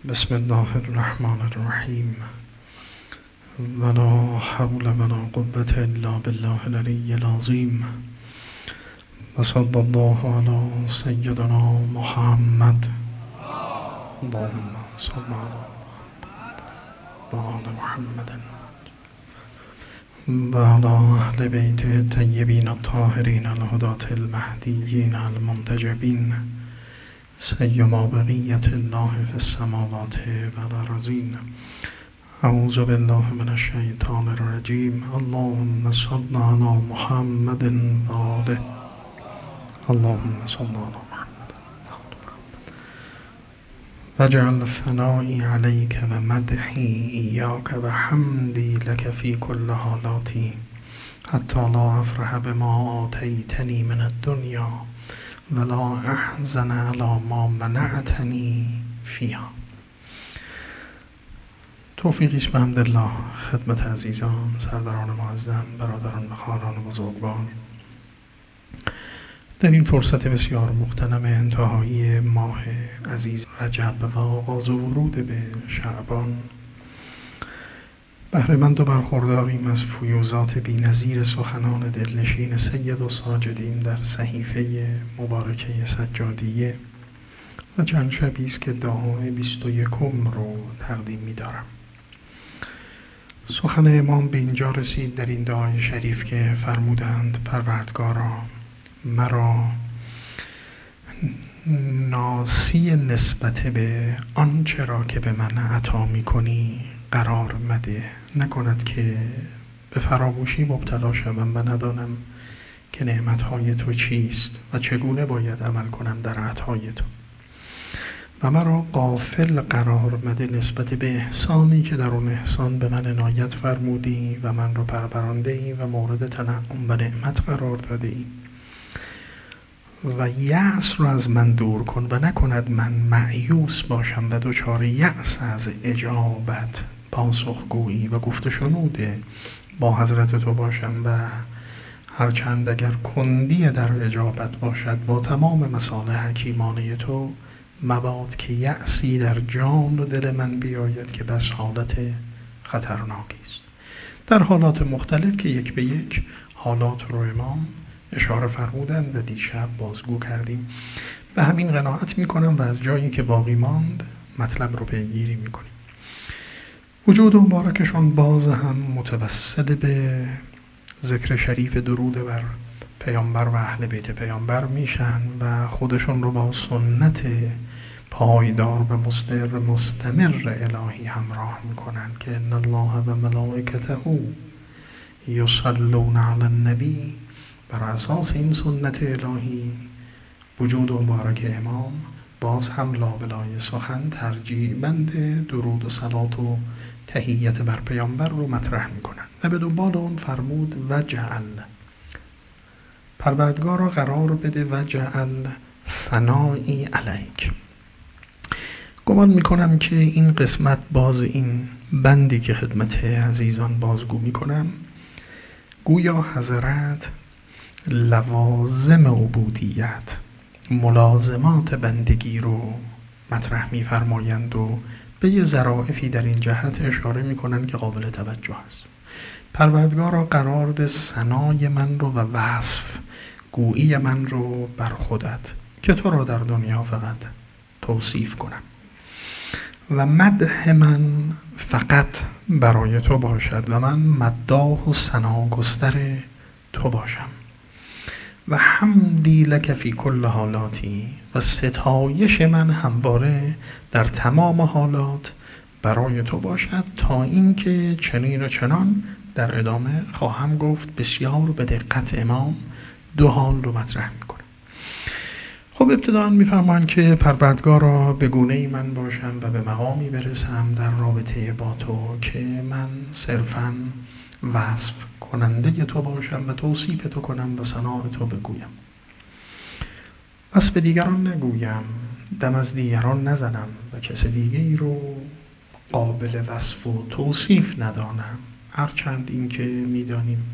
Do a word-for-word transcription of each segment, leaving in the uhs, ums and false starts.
بسم الله الرحمن الرحیم ولا حول ولا قوة الا بالله العلی العظیم و صلی الله علی سیدنا محمد اللهم صل علی و آل محمد و علی اهل بیت الطیبین الطاهرین الهداة المهدیین المنتجبین سیما بقیت الله فی السماوات و الارضین. اعوذ بالله من الشیطان الرجیم. اللهم صل علی محمد و آله. اللهم صل علی محمد وجعل ثنائی علیک و مدحی ایاک و حمدی لک فی کل حالاتی حتی لا افرح بما آتیتنی من الدنیا ولا احزن علی ما منعتنی فیها. توفیقی است بحمدالله خدمت عزیزان، سروران معظم، برادران و خواهران بزرگوار. در این فرصت بسیار مغتنم انتهایی ماه عزیز رجب و آغاز ورود به شعبان، بهره‌مند و برخورداریم از فیوضات بی‌نظیر سخنان دلنشین سید الساجدین در صحیفه مبارکه سجادیه و چند شبی است که دعای بیست و یکم رو تقدیم می‌دارم. سخن امام به اینجا رسید در این دعای شریف که فرمودند پروردگارا مرا ناسی نسبت به آنچه را که به من عطا می‌کنی قرار مده، نکند که به فراموشی مبتلا شوم و ندانم که نعمتهای تو چیست و چگونه باید عمل کنم در عطای تو، و مرا غافل قرار مده نسبت به احسانی که در اون احسان به من عنایت فرمودی و من را پرورانده ای و مورد تنعم و نعمت قرار داده ای، و یأس رو از من دور کن و نکند من مایوس باشم و دچار یأس از اجابت، پاسخگویی و گفت و شنود با حضرت تو باشم و هرچند اگر کندی در اجابت باشد با تمام مصالح حکیمانه تو، مباد که یأسی در جان و دل من بیاید که بس حالت خطرناکی است. در حالات مختلف که یک به یک حالات رو امام اشاره فرمودند و دیشب بازگو کردیم. به همین قناعت میکنم و از جایی که باقی ماند مطلب رو پیگیری میکنیم. وجود مبارکشان باز هم متوسل به ذکر شریف درود بر پیامبر و اهل بیت پیامبر میشن و خودشون رو با سنت پایدار و مستمر مستمر الهی همراه میکنن که ان الله و ملائکته یصلون علی النبی. بر اساس این سنت الهی وجود مبارک امام باز هم لابلای سخن ترجیح بند درود و صلات و تحیت بر پیامبر رو مطرح میکنن و به دنبال اون فرمود وجعل، پروردگار را قرار بده وجعل ثنائی علیک. گمان میکنم که این قسمت باز این بندی که خدمت عزیزان بازگو میکنم گویا حضرت لوازم عبودیت، ملازمات بندگی رو مطرح می‌فرمایند و به یه ظرافی در این جهت اشاره می‌کنند که قابل توجه است. پروردگارا قرار ده ثنای من رو و وصف گویی من رو بر خودت که تو را در دنیا فقط توصیف کنم و مدح من فقط برای تو باشد و من مداح و ثناگستر تو باشم و حمدی لک فی کل حالاتی، و ستایش من همواره در تمام حالات برای تو باشد تا اینکه چنین و چنان در ادامه خواهم گفت. بسیار به دقت امام دو حال رو مطرح میکنه. خب ابتداً میفرمان که پروردگارا به گونه‌ای من باشم و به مقامی برسم در رابطه با تو که من صرفاً وصف کننده تو باشم و توصیف تو کنم و ثناء تو بگویم، وصف دیگران نگویم، دم از دیگران نزنم و کس دیگه ای رو قابل وصف و توصیف ندانم، هرچند این که میدانیم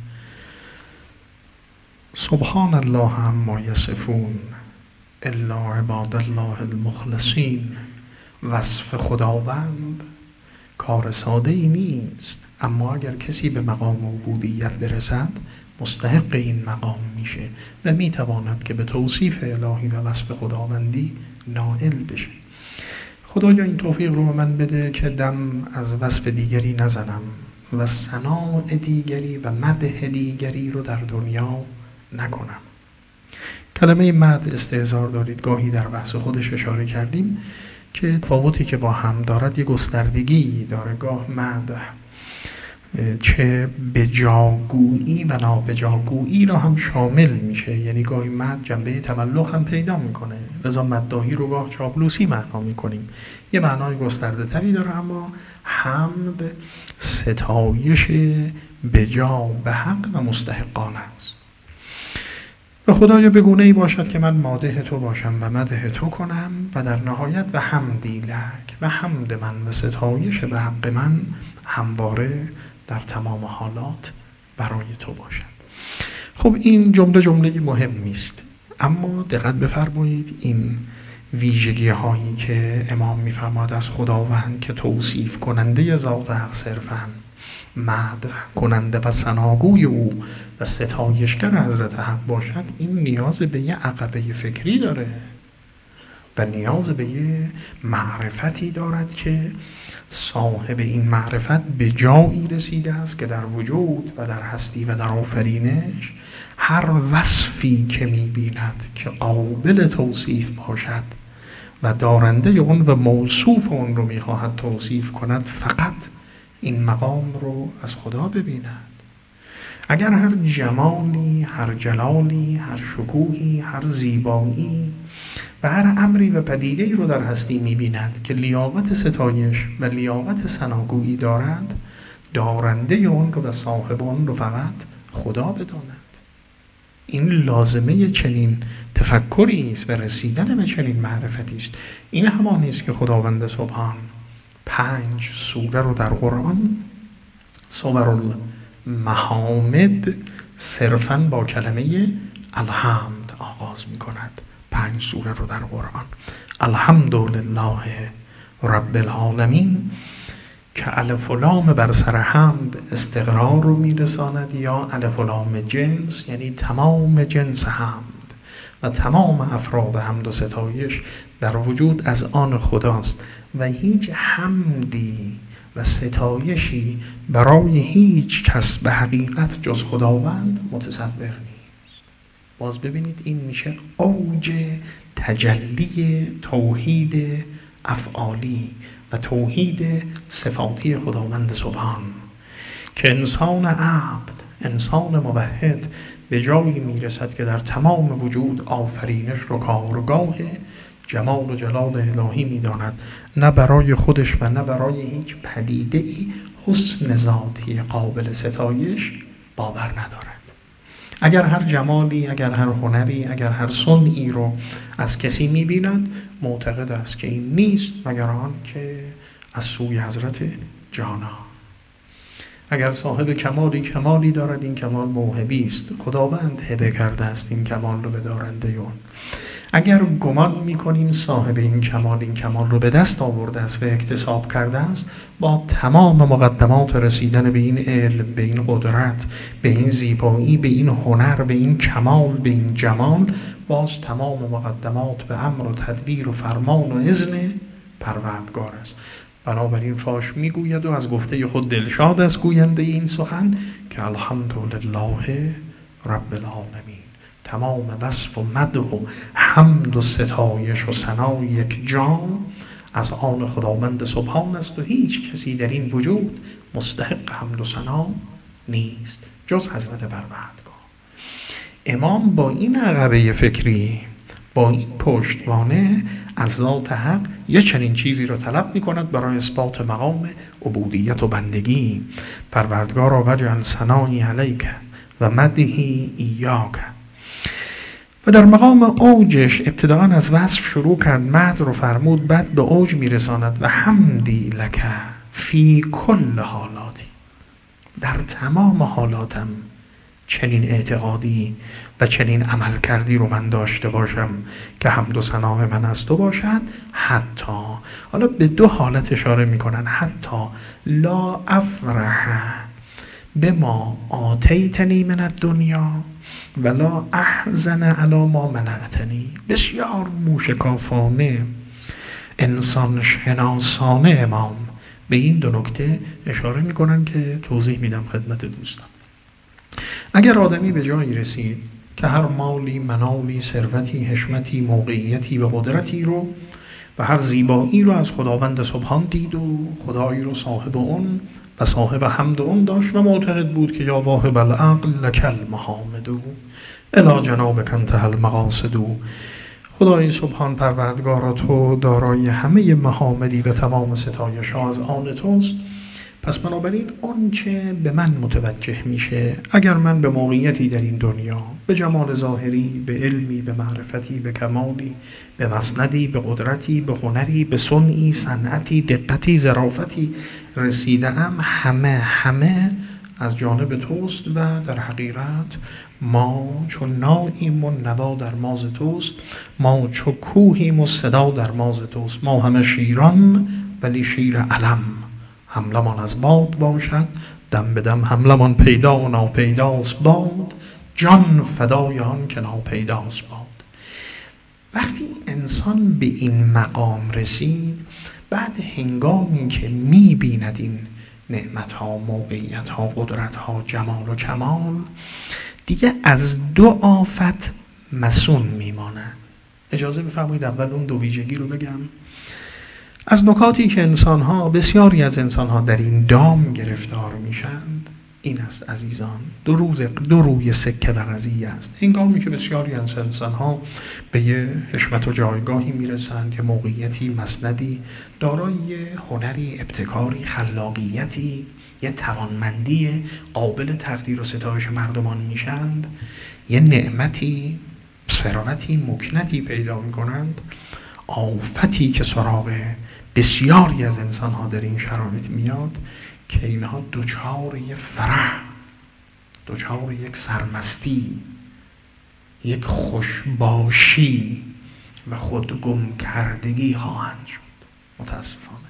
سبحان الله عما یصفون الا عباد الله المخلصین وصف خداوند کار ساده ای نیست، اما اگر کسی به مقام عبودیت برسد مستحق این مقام میشه و میتواند که به توصیف الهی و وصف خداوندی نائل بشه. خدایا این توفیق رو به من بده که دم از وصف دیگری نزنم و ثناء دیگری و مدح دیگری رو در دنیا نکنم. کلمه مدح استهزار دارید، گاهی در بحث خودش اشاره کردیم که تفاوتی که با هم دارد یه گستردگی داره. گاه مدح چه به جاگویی و نابجاگویی را هم شامل میشه، یعنی گاهی مدح جنبه تملق هم پیدا میکنه، لذا مداحی رو گاه چاپلوسی معنا میکنیم. یه معنای گسترده تری داره، اما حمد ستایش به جا به حق و مستحقانه است. و خدایا به گونه‌ای باشد که من مادح تو باشم و مدح تو کنم و در نهایت و حمدی لک و حمد من و ستایش به حق من همواره در تمام حالات برای تو باشد. خب این جمله جمله مهمی است، اما دقت بفرمایید این ویژگی هایی که امام می‌فرماد از خداوند که توصیف کننده ذات حق صرفاً، مدح کننده و ثناگوی او و ستایشگر حضرت حق باشد، این نیاز به یه عقبه فکری داره و نیاز به یه معرفتی دارد که صاحب این معرفت به جایی رسیده است که در وجود و در هستی و در آفرینش هر وصفی که می‌بیند که قابل توصیف باشد و دارنده اون و موصوف اون رو می‌خواهد توصیف کند، فقط این مقام رو از خدا ببیند. اگر هر جمالی، هر جلالی، هر شکوهی، هر زیبایی و هر امری و پدیده‌ای رو در هستی می‌بیند که لیاقت ستایش و لیاقت ثناگویی دارد، دارنده اون رو و صاحب اون رو فقط خدا بداند. این لازمه چنین تفکری است و رسیدن به چنین معرفتی است. این همانی است که خداوند سبحان پنج سوره رو در قرآن، سور المحامد، صرفاً با کلمه الحمد آغاز می کند. پنج سوره رو در قرآن، الحمدلله رب العالمین، که الف و لام بر سر حمد استقرار رو می رساند، یا الف و لام جنس، یعنی تمام جنس حمد و تمام افراد حمد و ستایش در وجود از آن خداست و هیچ حمدی و ستایشی برای هیچ کس به حقیقت جز خداوند متصور نیست. باز ببینید این میشه اوج تجلی توحید افعالی و توحید صفاتی خداوند سبحان، که انسان عبد، انسان موحد به جایی میرسد که در تمام وجود آفرینش رو کارگاه جمال و جلال الهی میداند، نه برای خودش و نه برای هیچ پدیده‌ای حسن ذاتی قابل ستایش باور ندارد. اگر هر جمالی، اگر هر هنری، اگر هر صنعی رو از کسی می‌بیند، معتقد است که این نیست مگر آن که از سوی حضرت جانا. اگر صاحب کمالی کمالی دارد، این کمال موهبی است، خداوند هبه کرده است این کمال رو به دارنده اون. اگر گمان می‌کنیم صاحب این کمال این کمال رو به دست آورده است و اکتساب کرده است، با تمام مقدمات رسیدن به این علم، به این قدرت، به این زیبایی، به این هنر، به این کمال، به این جمال، باز تمام مقدمات به امر و تدبیر و فرمان و اذن پروردگار است. بنابراین فاش میگوید و از گفته خود دلشاد است گوینده این سخن که الحمدلله رب العالمین، تمام وصف و مدح و حمد و ستایش و ثنا یک جان از آن خداوند سبحان است و هیچ کسی در این وجود مستحق حمد و ثنا نیست جز حضرت پروردگار. امام با این عقبه فکری، با این پشتوانه از ذات حق یه چنین چیزی رو طلب می کند برای اثبات مقام عبودیت و بندگی. پروردگارا وجعل ثنایی علیک و مدحی ایاک. و در مقام اوجش ابتداء از وصف شروع کرد، مدح رو فرمود، بعد به اوج می رساند و حمدی لک فی کل حالاتی، در تمام حالاتم چنین اعتقادی و چنین عمل کردی رو من داشته باشم که حمد و ثنا من از تو باشد. حتی حالا به دو حالت اشاره میکنن، حتی لا افرح بما آتیتنی من الدنیا ولا احزن علی ما منعتنی. بسیار موشکافانه، انسان شناسانه امام به این دو نکته اشاره میکنن که توضیح میدم خدمت دوستان. اگر آدمی به جایی رسید که هر مالی، منالی، ثروتی، حشمتی، موقعیتی و قدرتی رو و هر زیبایی رو از خداوند سبحان دید و خدایی رو صاحب اون و صاحب حمد اون داشت و معتقد بود که یا واهب العقل لکل محامدو الی جنابک انتهى المقاصد. خدای سبحان پروردگارا تو دارای همه محامدی و تمام ستایش ها از آن توست، پس بنابراین اون چه به من متوجه میشه، اگر من به موقعیتی در این دنیا، به جمال ظاهری، به علمی، به معرفتی، به کمالی، به مسندی، به قدرتی، به هنری، به صنعی، صنعتی، دقتی، ظرافتی رسیدم، همه همه از جانب توست و در حقیقت ما چون ناییم و نوا در ماز توست، ما چون کوهیم و صدا در ماز توست. ما همه شیران ولی شیر علم، حملمان از باد باشد دم به دم، حملمان پیدا و ناپیداست باد، جان فدای آن که ناپیداست باد. وقتی انسان به این مقام رسید، بعد هنگامی که می بیند این نعمت ها، موقعیت ها، قدرت ها، جمال و کمال، دیگه از دو آفت مسون میمانه. اجازه بفرمایید اول اون دو ویژگی رو بگم. از نکاتی که انسان ها، بسیاری از انسان ها در این دام گرفتار میشند این است عزیزان، دو روز دو روی سکه و قضیه است. هنگامی که بسیاری از انسان ها به یه حشمت و جایگاهی میرسند، یه موقعیتی، مسندی، دارای هنری، ابتکاری، خلاقیتی، یه توانمندی قابل تقدیر و ستایش مردمان میشند، یه نعمتی، ثروتی، مکنتی پیدا میکنند، آفتی که سراغ بسیاری از انسان ها در این شرایط میاد که اینها دوچار یک فرح، دوچار یک سرمستی، یک خوشباشی و خودگم کردگی خواهند شد متاسفانه.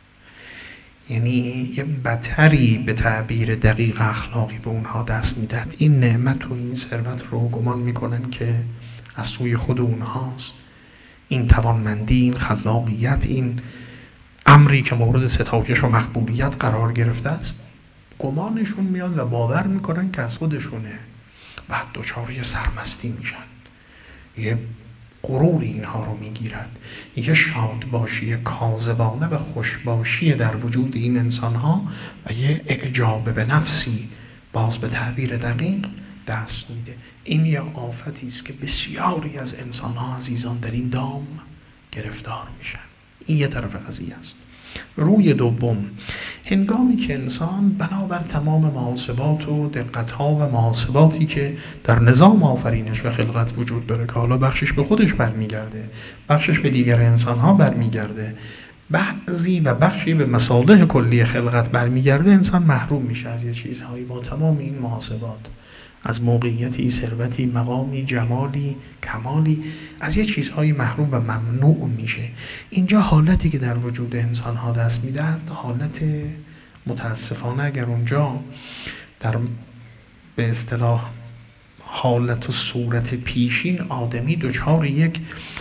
یعنی یه بتری به تعبیر دقیق اخلاقی به اونها دست میدن. این نعمت و این ثروت رو گمان میکنن که از سوی خود اونهاست، این توانمندی، این خلاقیت، این امری که مورد ستایش و مقبولیت قرار گرفته است، گمانشون میاد و باور میکنن که از خودشونه. بعد دچار یه سرمستی میشن، یه غروری اینها رو میگیرد، یه شادباشی کاذبانه و خوشباشی در وجود این انسان ها و یه اعجاب به نفسی، باز به تعبیر دقیق، دست میده. این یه آفتی است که بسیاری از انسان ها عزیزان در این دام گرفتار میشن. این یه طرف قضیه است. روی دوم، هنگامی که انسان بنابر تمام محاسبات و دقت‌ها و محاسباتی که در نظام آفرینش و خلقت وجود داره که حالا بخشش به خودش برمیگرده، بخشش به دیگر انسان‌ها برمیگرده، بعضی و بخشی به مصالح کلی خلقت برمیگرده، انسان محروم میشه از یه چیزهایی با تمام این محاسبات، از موقعیتی، ثروتی، مقامی، جمالی، کمالی، از یه چیزهایی محروم و ممنوع میشه. اینجا حالتی که در وجود انسان ها دست میده، حالت متاسفانه اگر اونجا در به اصطلاح حالت و صورت پیشین آدمی دچار یک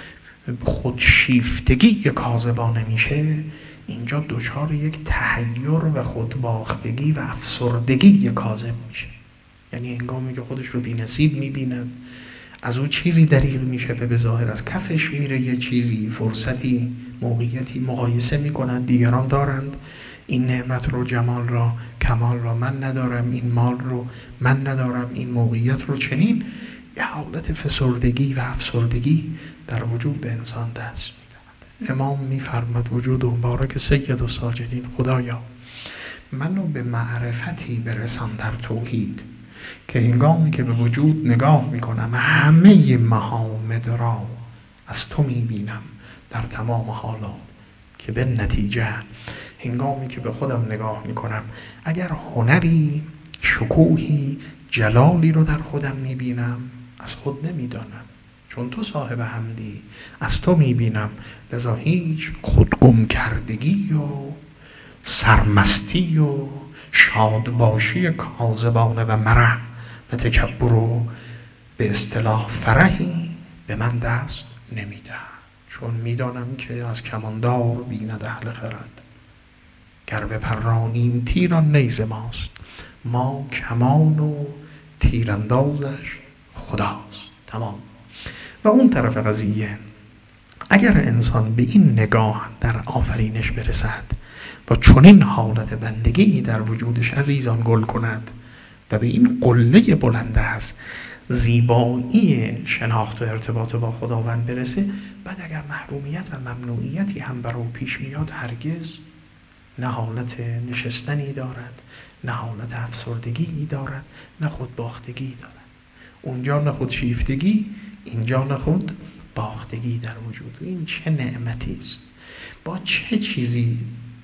خودشیفتگی کاذبانه میشه، اینجا دچار یک تحیر و خودباختگی و افسردگی کاذب میشه. یعنی هنگامی که خودش رو بی‌نصیب می‌بیند، از اون چیزی دریغ میشه و به ظاهر از کفش میره، یه چیزی، فرصتی، موقعیتی مقایسه میکنند دیگران دارند، این نعمت رو، جمال را، کمال را من ندارم، این مال رو من ندارم، این موقعیت رو. چنین یه حالت فسردگی و افسردگی در وجود به انسان دست میدهد. امام میفرماد وجود مبارک سید الساجدین، خدایا منو به معرفتی برسان در توحید که هنگامی که به وجود نگاه میکنم همه محامد را از تو میبینم در تمام حالات، که به نتیجه هنگامی که به خودم نگاه میکنم اگر هنری، شکوهی جلالی رو در خودم میبینم، از خود نمیدانم، چون تو صاحب حمدی از تو میبینم. لذا هیچ خودگم کردگی و سرمستی و شادباشی کاذبانه و مرح و تکبر و به اصطلاح فرحی به من دست نمیده، چون میدانم که از کماندار بیند اهل خرد. گر بپرانیم تیران نیز ماست، ما کمان و تیراندازش خداست. تمام. و اون طرف قضیه، اگر انسان به این نگاه در آفرینش برسد و چنین حالت بندگی در وجودش عزیزان گل کند و به این قله بلنده است زیبایی شناخت و ارتباط با خداوند برسه، بعد اگر محرومیت و ممنوعیتی هم بر او پیش میاد، هرگز نه حالت نشستنی دارد، نه حالت افسردگی دارد، نه خودباختگی دارد. اونجا نه خود شیفتگی، اینجا نه خود باختگی در وجود. این چه نعمتی است! با چه چیزی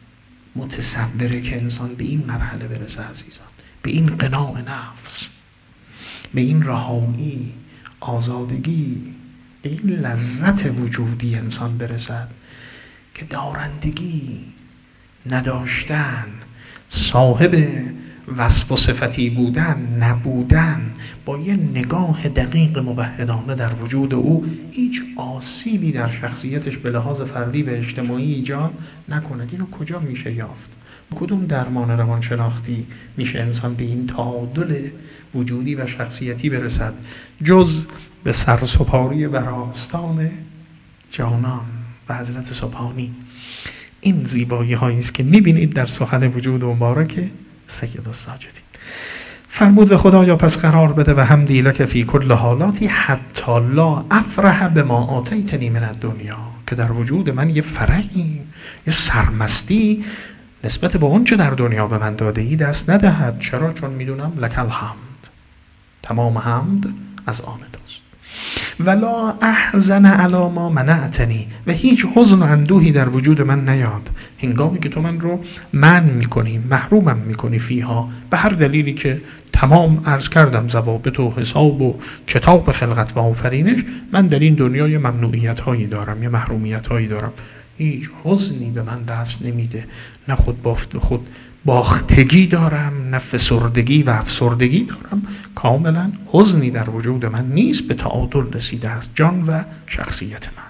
متصوره که انسان به این مرحله برسه عزیزان؟ به این قناع نفس، به این رهایی، آزادگی، به این لذت وجودی انسان برسد که دارندگی، نداشتن، صاحب وصف و صفتی بودن، نبودن، با یه نگاه دقیق موحدانه در وجود او هیچ آسیبی در شخصیتش به لحاظ فردی و اجتماعی ایجاد نکند. اینو کجا میشه یافت؟ کدوم درمان روانشناختی میشه انسان به این تعادل وجودی و شخصیتی برسد جز به سرسپاری بر آستان جانان و حضرت سبحانی؟ این زیبایی هایی است که میبینید در سخن وجود مبارک سید الساجدین. فرمود خدایا پس قرار بده و حمدی لک فی کل حالاتی حتی لا افرح بما آتیتنی من الدنیا، که در وجود من یه فرحی، یه سرمستی نسبت به اون چه در دنیا به من داده ای دست ندهد. چرا؟ چون میدونم لک الحمد، تمام حمد از آن توست. ولا احزن علی ما منعتنی، و هیچ حزن و اندوهی در وجود من نیاد هنگامی که تو من رو منع میکنی، محرومم میکنی فیها، به هر دلیلی که تمام عرض کردم ضوابط و حساب و کتاب خلقت و آفرینش، من در این دنیا یه ممنوعیت هایی دارم، یه محرومیت هایی دارم. هیچ حزنی به من دست نمیده، نه خود بافت خود باختگی دارم، نه فسردگی و افسردگی دارم، کاملا حزنی در وجود من نیست، به تعادل رسیده است جان و شخصیت من.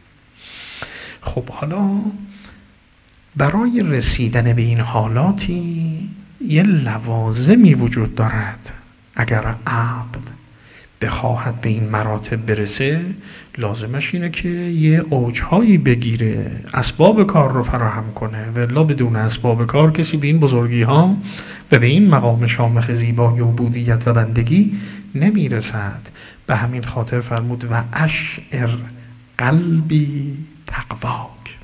خب حالا برای رسیدن به این حالاتی یه لوازمی وجود دارد. اگر عبد بخواهد به این مراتب برسه، لازمش اینه که یه اوجهایی بگیره، اسباب کار رو فراهم کنه، ولی بدون اسباب کار کسی به این بزرگی ها و به این مقام شامخ زیبایی و عبودیت و بندگی نمیرسد. به همین خاطر فرمود و اشعر قلبی تقواک،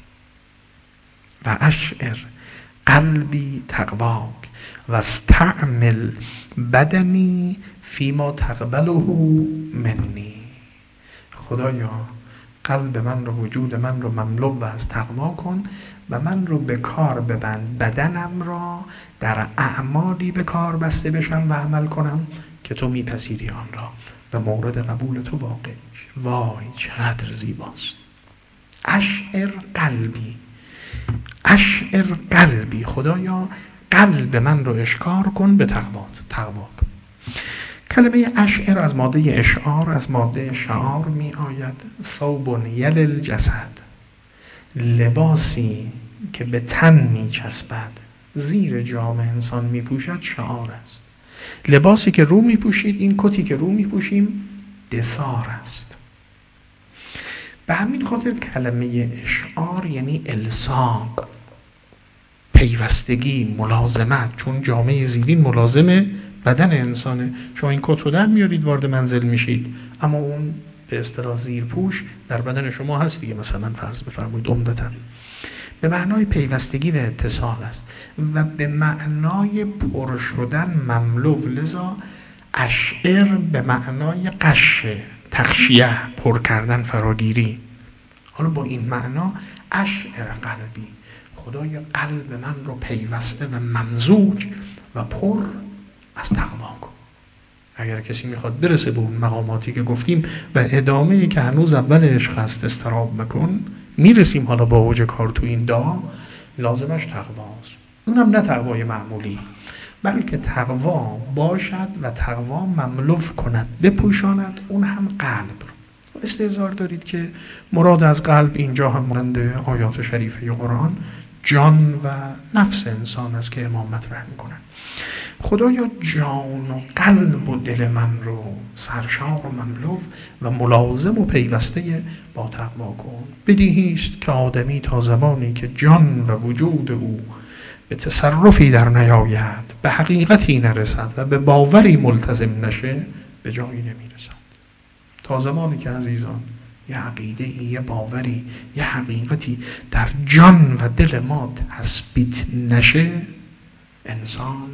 و اشعر قلبی تقواک و استعمل بدنی فیما تقبله منی. خدایا قلب من رو، وجود من رو مملو و از تقوا کن و من رو به کار ببند، بدنم را در اعمالی به کار بسته بشم و عمل کنم که تو میپذیری آن را و مورد قبول تو واقع میشه. وای چقدر زیباست! اشعر قلبی، اشعر قلبی، خدایا قلب من رو اشکار کن به تقوات. تقوا. کلمه اشعر از ماده اشعار، از ماده شعار می آید. ثوب یل الجسد، لباسی که به تن می چسبد، زیر جامه انسان می پوشد، شعار است. لباسی که رو می پوشید، این کتی که رو می پوشیم دثار است. به همین خاطر کلمه اشعار یعنی الصاق، پیوستگی، ملازمت، چون جامعه زیرین ملازمه بدن انسانه. شما این کت رو در میارید وارد منزل میشید، اما اون به اصطلاح زیر پوش در بدن شما هست دیگه. مثلا فرض بفرمایید عمدتاً به معنای پیوستگی و اتصال است و به معنای پر شدن، مملو. لذا اشعر به معنای قش، تغشیه، پر کردن، فراگیری. حالا با این معنا اشعر قلبی، خدای قلب من رو پیوسته و ممزوج و پر از تقوا کن. اگر کسی میخواد برسه به اون مقاماتی که گفتیم و ادامه‌ای که هنوز اول عشق هست استراب مکن، میرسیم حالا با اوج کار تو این دا، لازمش تقواست. اونم نه تقوای معمولی، بلکه تقوا باشد و تقوا مملوف کند، بپوشاند اون هم قلب رو. استحضار دارید که مراد از قلب اینجا هم مانند آیات شریفه قرآن جان و نفس انسان است که امام مطرح میکنن. خدایا جان و قلب و دل من رو سرشار و مملو و ملازم و پیوسته با تقوا کن. بدیهی است که آدمی تا زمانی که جان و وجود او به تصرفی در نیاید، به حقیقتی نرسد و به باوری ملتزم نشه، به جایی نمیرسد. تا زمانی که عزیزان یه عقیده، یه باوری، یه حقیقتی در جان و دل ما تثبیت نشه، انسان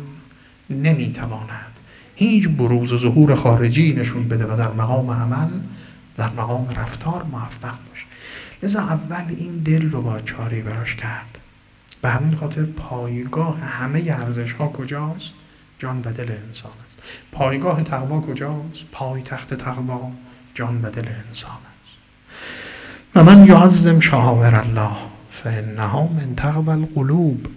نمیتواند هیچ بروز و ظهور خارجی نشون بده و در مقام عمل، در مقام رفتار موفق باشه. لذا اول این دل رو با چاری براش کرد. به همین خاطر پایگاه همه ارزش ها کجاست؟ جان و دل انسان است. پایگاه تقوا کجاست؟ پای تخت تقوا جان و دل انسان است. و من یعظم شعائر الله فانها من تقوی القلوب.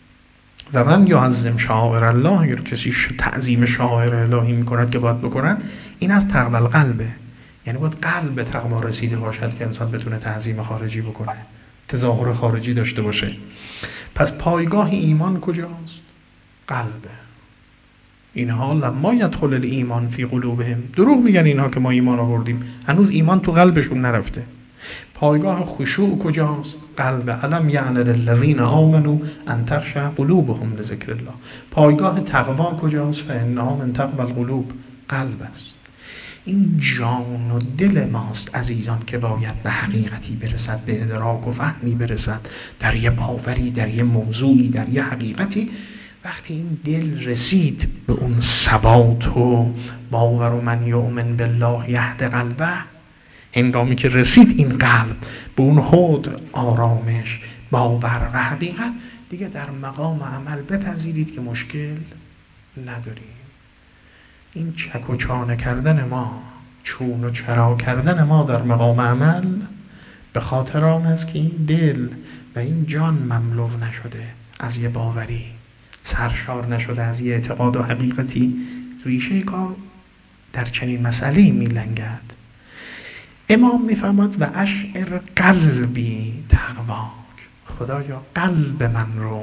و من یعظم شعائر الله، اگر کسی تعظیم شعائر الهی میکند که باید بکند، این از تقوی القلبه. یعنی باید قلب به تقوا رسیده باشد که انسان بتونه تعظیم خارجی بکنه، تظاهر خارجی داشته باشه. پس پایگاه ایمان کجاست؟ قلبه. اینها لما یدخل الایمان فی قلوبهم، دروغ میگن اینها که ما ایمان آوردیم، هنوز ایمان تو قلبشون نرفته. پایگاه خشوع کجاست؟ قلب. الم یعن للذین آمنوا ان تخشع قلوبهم لذکر الله. پایگاه تقوا کجاست؟ فانها من تقوی القلوب، قلب است. این جان و دل ماست عزیزان که باید به حقیقتی برسد، به ادراک و فهمی برسد، در یه باوری، در یه موضوعی، در یه حقیقتی. وقتی این دل رسید به اون ثبات و باور و من یؤمن بالله یهد قلبه، هنگامی که رسید این قلب به اون حد آرامش، باور و حقیقت، دیگه در مقام عمل بپذیرید که مشکل نداریم. این چک و چانه کردن ما، چون و چرا کردن ما در مقام عمل، به خاطر آن است که این دل و این جان مملو نشده از یه باوری، سرشار نشده از یه اعتقاد و حقیقتی. ریشه کار در چنین مسئله‌ای میلنگد. امام میفرماد و اشعر قلبی تقواک، خدایا قلب من رو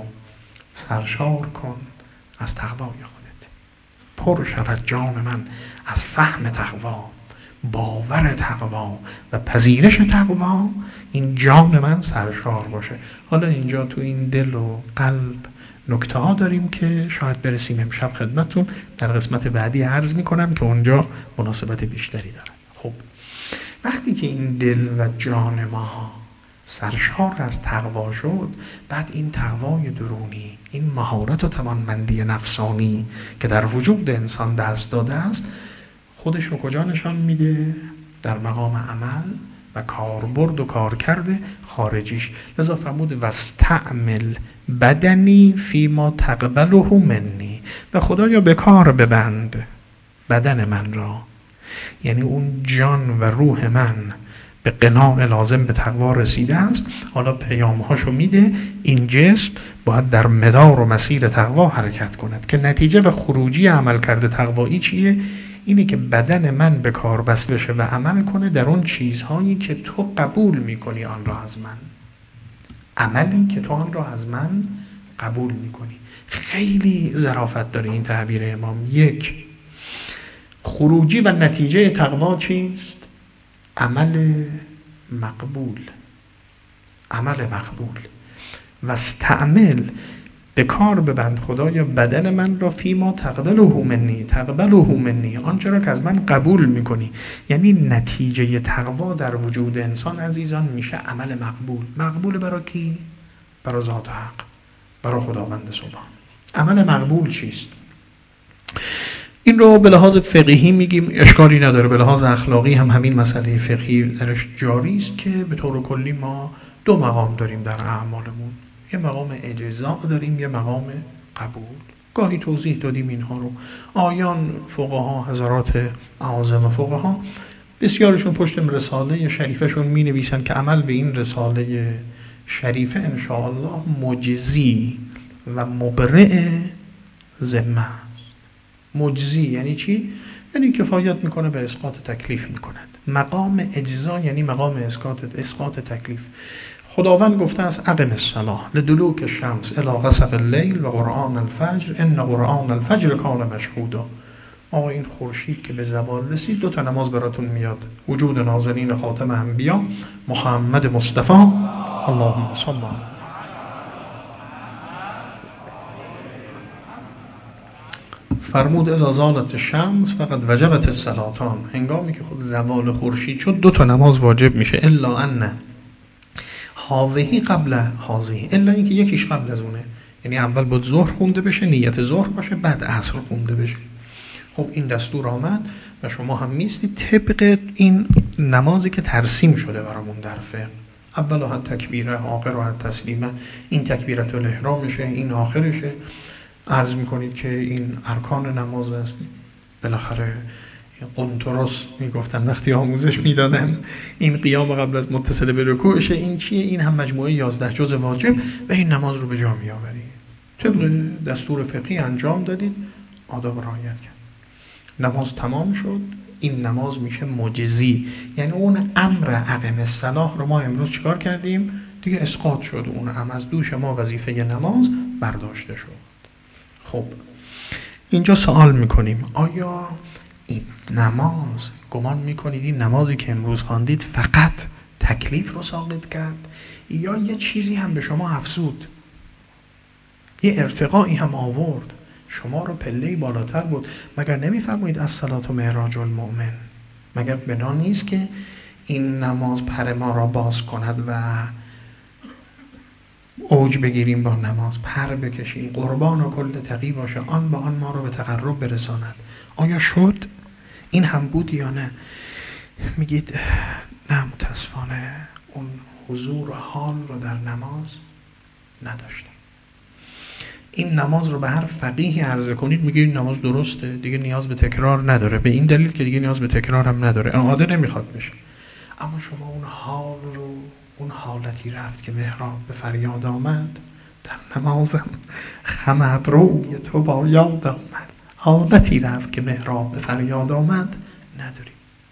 سرشار کن از تقوای خودت، پر شود جان من از فهم تقوا، باور تقوا و پذیرش تقوا، این جان من سرشار باشه. حالا اینجا تو این دل و قلب نکته ها داریم که شاید برسیم امشب خدمتتون، در قسمت بعدی عرض میکنم که اونجا مناسبت بیشتری داره. خب وقتی که این دل و جان ما سرشار از تقوا شد، بعد این تقوای درونی، این مهارت و توانمندی نفسانی که در وجود انسان دست داده است، خودش رو کجا نشان میده؟ در مقام عمل و کاربرد و کار کرده خارجیش. لذا فرمود واستعمل بدنی فی ما تقبله منی، و خدایا به کار ببند بدن من را، یعنی اون جان و روح من به قناع لازم به تقوا رسیده است. حالا پیامهاشو میده، این جسم باید در مدار و مسیر تقوا حرکت کند که نتیجه و خروجی عمل کرده تقوایی چیه؟ اینه که بدن من به کار بسته بشه و عمل کنه در اون چیزهایی که تو قبول میکنی آن را از من، عملی که تو آن را از من قبول میکنی. خیلی ظرافت داره این تعبیر امام. یک، خروجی و نتیجه تقوا چیست؟ عمل مقبول، عمل مقبول. و استعمل، به کار ببند خدایا بدن من را فیما تقبله منی، تقبله منی، آنچه را که از من قبول میکنی. یعنی نتیجه تقوا در وجود انسان عزیزان میشه عمل مقبول. مقبول برای کی؟ برای ذات حق، برای خداوند سبحان. عمل مقبول چیست؟ این رو به لحاظ فقهی میگیم، اشکالی نداره. به لحاظ اخلاقی هم همین مسئله فقهی درش جاری است که به طور کلی ما دو مقام داریم در اعمالمون. یه مقام اجزاء داریم، یه مقام قبول. گاهی توضیح دادیم اینها رو. آیان فقها، حضرات اعاظم فقها، بسیارشون پشت رساله شریفشون می نویسن که عمل به این رساله شریفه انشاءالله مجزی و مبرئ ذمه است. مجزی یعنی چی؟ یعنی کفایت میکنه به اسقاط تکلیف میکند. مقام اجزا یعنی مقام اسقاط اسقاط تکلیف. خداوند گفته است اقم الصلاة لدلوک الشمس الی غسق اللیل و قرآن الفجر ان قرآن الفجر کان مشهودا. آقا این خورشید که به زوال رسید دو تا نماز براتون میاد. وجود نازنین خاتم انبیا محمد مصطفی اللهم صل علی. فرمود اذا زالت الشمس فقد وجبت الصلاتان. هنگامی که خود زوال خورشید شد دو تا نماز واجب میشه. الا ان هاذه قبل هاذه، الا اینکه یکیش قبل از اونه، یعنی اول بود ظهر خونده بشه، نیت ظهر باشه، بعد عصر خونده بشه. خب این دستور آمد و شما هم میستید طبق این نمازی که ترسیم شده برامون در فقه. اول و تکبیره، آخر و تسلیمه. این تکبیرت الاحرامشه، این آخرشه. عرض میکنید که این ارکان نماز است. بالاخره قنطرس میگفتن وقتی آموزش میدادن این قیام قبل از متصل به رکوعشه، این چیه؟ این هم مجموعه یازده جز واجب و این نماز رو به جا میآورید. طبق دستور فقهی انجام دادید، آداب رعایت کرد. نماز تمام شد. این نماز میشه مجزی، یعنی اون امر اقم الصلاة رو ما امروز چیکار کردیم؟ دیگه اسقاط شد. اون هم از دوش ما وظیفه نماز برداشته شد. خب اینجا سوال میکنیم آیا این نماز، گمان میکنید این نمازی که امروز خواندید فقط تکلیف رو ساقط کرد یا یه چیزی هم به شما افزود، یه ارتقایی هم آورد، شما رو پله‌ای بالاتر بود؟ مگر نمیفرمایید الصلاة معراج المؤمن؟ مگر بنا نیست که این نماز پر ما را باز کند و اوج بگیریم با نماز، پر بکشیم، قربان و کل تقی باشه، آن با آن ما رو به تقرب برساند؟ آیا شد؟ این هم بود یا نه؟ میگید نه متاسفانه اون حضور و حال رو در نماز نداشتیم. این نماز رو به هر فقیهی عرضه کنید میگه این نماز درسته، دیگه نیاز به تکرار نداره، به این دلیل که دیگه نیاز به تکرار هم نداره، اعاده نمیخواد بشه. اما شما اون حال رو، اون حالتی رفت که محراب به فریاد آمد، در نمازم خم ابروی تو با یاد آمد، حالتی رفت که محراب به فریاد آمد نداری.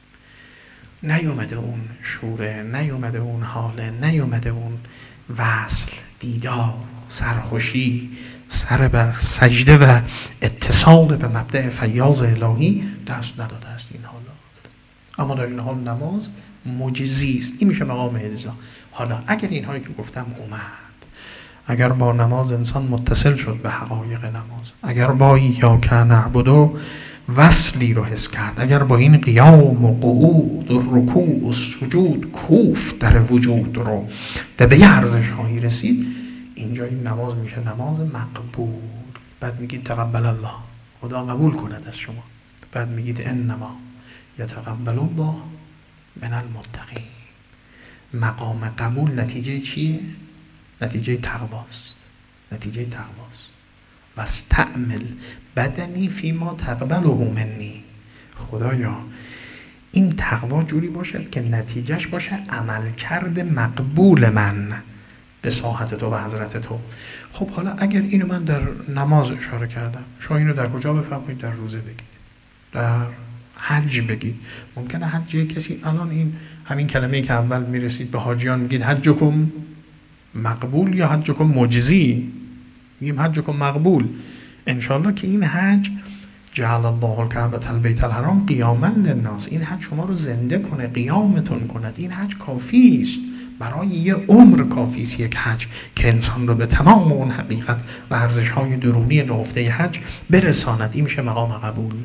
نیومده اون شوره، نیومده اون حاله، نیومده اون وصل، دیدار، سرخوشی، سر بر سجده و اتصال به مبدأ فیاض الهی دست نداده است این حالات. اما در این حال نماز مجزی است. این میشه مقام اجزا. حالا اگر اینهایی که گفتم اومد، اگر با نماز انسان متصل شد به حقایق نماز، اگر با ایاک نعبدو وصلی رو حس کرد، اگر با این قیام و قعود و رکوع و سجود کوف در وجود رو و به یه ارزش هایی رسید، اینجا این نماز میشه نماز مقبول. بعد میگید تقبل الله، خدا قبول کند از شما. بعد میگید انما یتقبل الله من المتقین. مقام قبول نتیجه چیه؟ نتیجه تقواست. نتیجه تقواست. واستعمل بدنی فیما تقبله منی. خدایا این تقوا جوری باشد که نتیجهش باشه عمل کرده مقبول من به ساحت تو و حضرت تو. خب حالا اگر اینو من در نماز اشاره کردم، شما اینو در کجا بفرمایید؟ در روزه بگید، در حج بگید. ممکنه حج کسی الان این همین کلمه‌ای که اول میرسید به حاجیان میگید حجکم مقبول یا حجکم مجزی؟ میگیم حجکم مقبول. انشالله که این حج جعل الله الکعبة البیت الحرام قیاما للناس، این حج شما رو زنده کنه، قیامتون کند. این حج کافی است، برای یه عمر کافی است یک حج که انسان رو به تمام اون حقیقت و ارزش‌های درونی نهفته حج برساند. این میشه مقام قبول.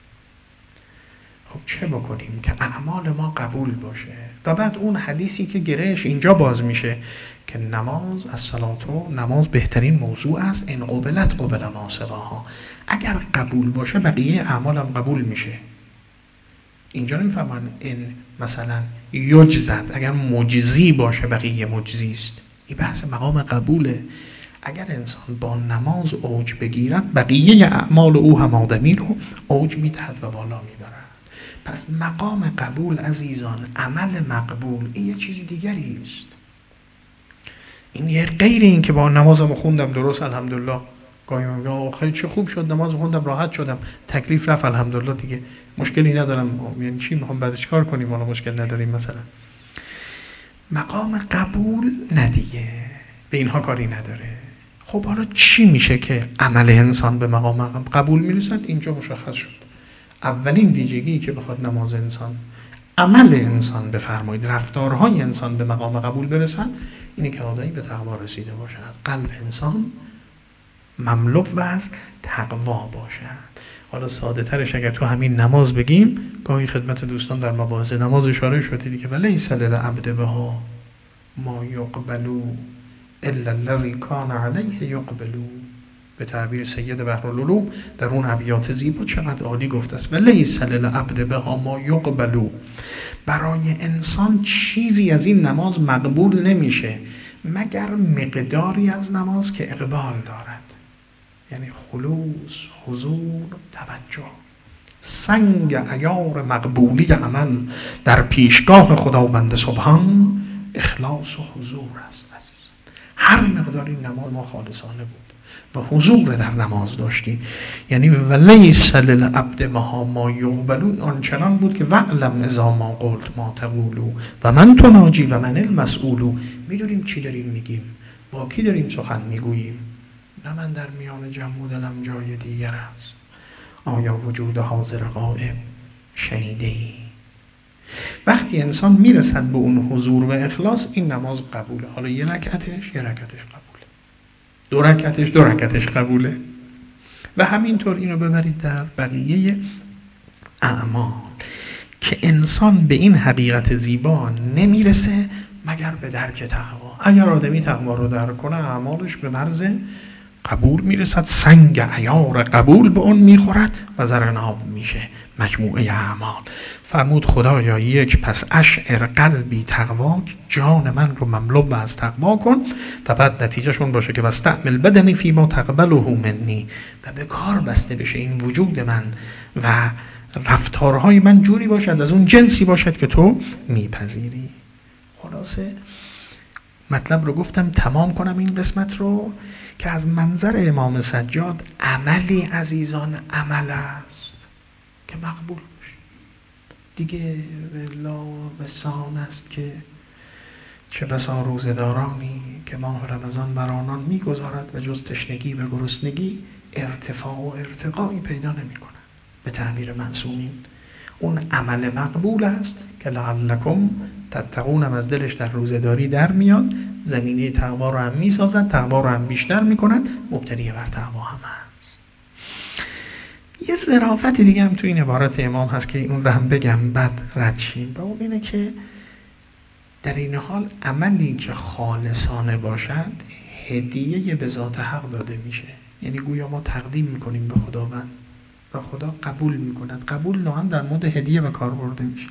خب چه بکنیم که اعمال ما قبول باشه؟ و بعد اون حدیثی که گرهش اینجا باز میشه که نماز از صلاتو، نماز بهترین موضوع است، ان قبلت قبل ما سواها. اگر قبول باشه بقیه اعمال هم قبول میشه. اینجا نمیفهمن این مثلا یجزد، اگر مجزی باشه بقیه مجزی است. این بحث مقام قبوله. اگر انسان با نماز اوج بگیرد بقیه اعمال او هم آدمی رو اوج میدهد و بالا میبرد. پس مقام قبول عزیزان، عمل مقبول، این یه چیز دیگری است. این یه غیر این که با نمازم خوندم درست الحمدلله، گاهی میگم خیلی چه خوب شد نماز خوندم راحت شدم تکلیف رفت الحمدلله دیگه مشکلی ندارم، یعنی چی میخوام بعد چیکار کنیم حالا مشکل نداریم مثلا. مقام قبول نه دیگه، به اینها کاری نداره. خب حالا چی میشه که عمل انسان به مقام قبول میرسد؟ اینجا مشخص شد. اولین ویژگی که بخواد نماز انسان، عمل انسان بفرمایید، رفتارهای انسان به مقام قبول برسد، اینه که آدمی به تقوا رسیده باشد، قلب انسان مملو و از تقوا باشد. حالا ساده ترش اگر تو همین نماز بگیم، گاهی خدمت دوستان در مباحث نماز اشاره شده دیگه، ولیس للعبد بها ما یقبلو الا الذی کان علیه یقبلو، به تعبیر سید بحرالعلوم در اون ابیات زیبا چقدر عالی گفته است، ولیس للعبد بها ما یقبلو، برای انسان چیزی از این نماز مقبول نمیشه مگر مقداری از نماز که اقبال دارد، یعنی خلوص، حضور، توجه. سنگ عیار مقبولی عمل در پیشگاه خداوند سبحان اخلاص و حضور است. هر مقداری نماز ما خالصانه بود و حضور در نماز داشتی، یعنی ولیس للعبد بها ما یقبلو، آنچنان بود که وعلم اذا ما قلت ما تقولو و من تناجی و من المسئولو. میدونیم چی داریم میگیم، با کی داریم سخن میگوییم، نه من در میان جمع و دلم جای دیگر است، آیا وجود حاضر غائب شنیده ای؟ وقتی انسان میرسد به اون حضور و اخلاص، این نماز قبوله. حالا یه رکعتش یه رکعتش قبوله، دو رکعتش دو رکعتش قبوله، و همینطور اینو ببرید در بقیه اعمال که انسان به این حقیقت زیبا نمیرسه مگر به درک تقوا. اگر آدمی تقوا رو درک کنه، اعمالش به مرز قبول میرسد، سنگ عیار قبول به اون میخورد و زرناب میشه مجموعه اعمال. فرمود خدایا یک پس اشعر قلبی تقواک، جان من رو مملو از تقوا کن، و بعد نتیجهشون باشه که واستعمل بدنی فی ما تقبله منی، و به کار بسته بشه این وجود من و رفتارهای من جوری باشد، از اون جنسی باشد که تو میپذیری. خلاصه مطلب رو گفتم، تمام کنم این قسمت رو که از منظر امام سجاد عملی عزیزان عمل است که مقبول باشه دیگه. لا بسان است که چه بسا روزدارانی که ماه رمضان بر آنان میگذارد و جز تشنگی و گرسنگی ارتفاع و ارتقایی پیدا نمی کنند. به تعبیر منصومین اون عمل مقبول است که لعلکم تتقون هم از دلش در روزداری در میاد، زمینه تقوا رو هم میسازد، تقوا رو هم بیشتر میکند، مبتنی بر تقوا هم هست. یه ظرافت دیگه هم تو این عبارت امام هست که اون رو هم بگم بعد رد شیم، و اون اینه که در این حال عملی که خالصانه باشد هدیه به ذات حق داده میشه، یعنی گویا ما تقدیم میکنیم به خداوند و خدا قبول میکند. قبول نوعا در مورد هدیه به کار برده میشه.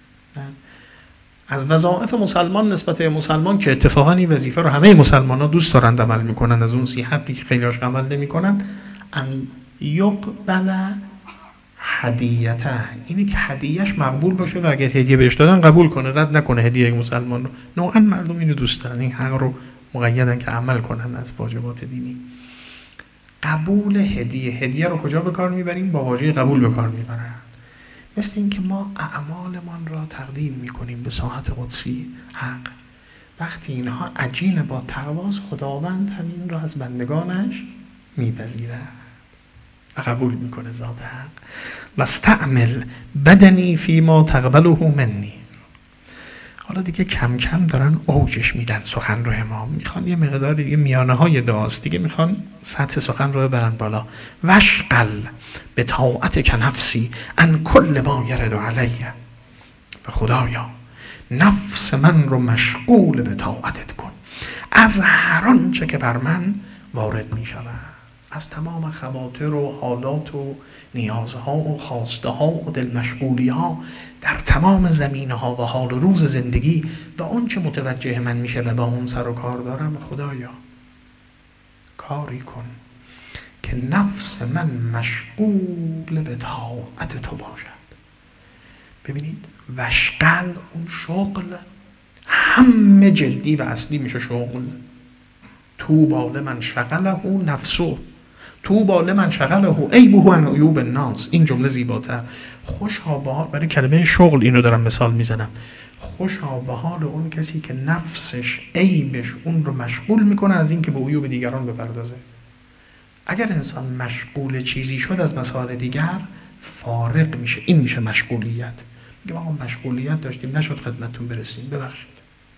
از وظایف مسلمان نسبت به مسلمان که اتفاقا این وظیفه رو همه مسلمان ها دوست دارند عمل میکنن، از اون سی حقی که خیلی هاش عمل نمیکنن، ان یقبل هدیته، اینی که هدیهش مقبول باشه و اگر هدیه بهش دادن قبول کنه، رد نکنه هدیه مسلمان رو. نوعا مردم اینو دوست دارن، این حق رو مقیدن که عمل کنن از واجبات دینی. قبول هدیه، هدیه رو کجا به کار میبریم؟ با واژه قبول به کار میبرن. مثل این که ما اعمالمان را تقدیم میکنیم به ساحت قدسی حق. وقتی اینها عجین با تقواست، خداوند همین را از بندگانش میپذیره و قبول میکنه ذات حق. واستعمل بدنی فی ما تقبله منی. حالا دیگه کم کم دارن اوجش میدن سخن رو امام، میخوان یه مقدار دیگه میانه های دعاست دیگه، میخوان سطح سخن رو برن بالا. وشقل به طاعت که نفسی ان کل ما یرد علیه، و خدایا نفس من رو مشغول به طاعتت کن از هر آنچه که بر من وارد میشود، از تمام خواطر و حالات و نیازها و خواسته ها و دل مشغولی ها در تمام زمینه ها و حال و روز زندگی و اون چه متوجه من میشه و با اون سر و کار دارم. خدایا کاری کن که نفس من مشغول به طاعت تو باشد. ببینید وشغل، اون شغل همه جدی و اصلی میشه شغل. طوبی لمن شغله نفسه، طوبی لمن شغله عیبه عن عیوب الناس. این جمله زیباتر. خوشا به حال، برای کلمه شغل اینو دارم مثال میزنم، خوشا به حال اون کسی که نفسش عیبش اون رو مشغول میکنه از این که به عیوب دیگران بپردازه. اگر انسان مشغول چیزی شد از مسائل دیگر فارغ میشه. این میشه مشغولیت. میگم آقا مشغولیت داشتیم نشد خدمتتون برسیم، ببخشید.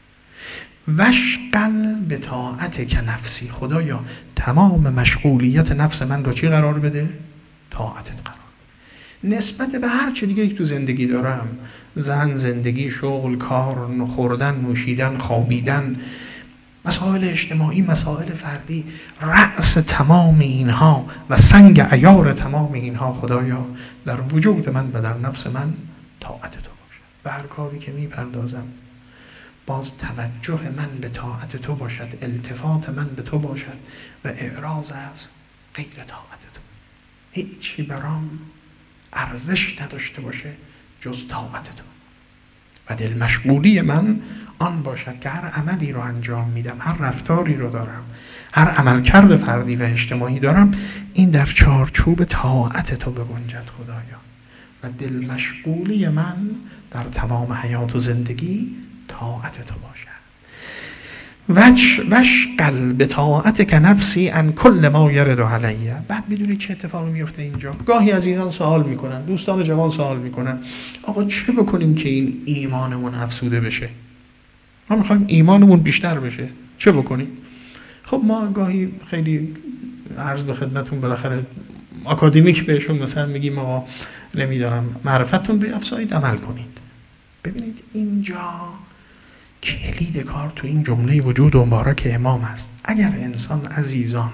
وشغل به طاعت که نفسی، خدایا تمام مشغولیت نفس من رو چی قرار بده؟ طاعتت قرار بده. نسبت به هر چه دیگه تو زندگی دارم، زن، زندگی، شغل، کار، خوردن، نوشیدن، خوابیدن، مسائل اجتماعی، مسائل فردی، رأس تمام اینها و سنگ عیار تمام اینها خدایا در وجود من و در نفس من طاعت تو باشد. و هر کاری که میپردازم باز توجه من به طاعت تو باشد، التفات من به تو باشد و اعراض از غیر طاعت تو. هیچی برام ارزش نداشته باشه جز طاعت تو. و دل مشغولی من آن باشد که هر عملی رو انجام میدم، هر رفتاری رو دارم، هر عملکرد فردی و اجتماعی دارم، این در چارچوب طاعت تو بگنجد خدایا. و دل مشغولی من در تمام حیات و زندگی طاعت تو باشد. وش وشغل به طاعت که نفسی ان کل ما یرد علیه. بعد میدونی چه اتفاقی میفته اینجا؟ گاهی از اینان سوال میکنن، دوستان جوان سوال میکنن آقا چه بکنیم که این ایمانمون افزوده بشه؟ ما میخوایم ایمانمون بیشتر بشه، چه بکنیم؟ خب ما گاهی خیلی عرض به خدمتون بالاخره اکادمیک بهشون مثلا میگیم آقا نمیدارم معرفتون بیافزایید، عمل کنید. ببینید اینجا کلید کار تو این جمله وجود و مبارک امام است. اگر انسان عزیزان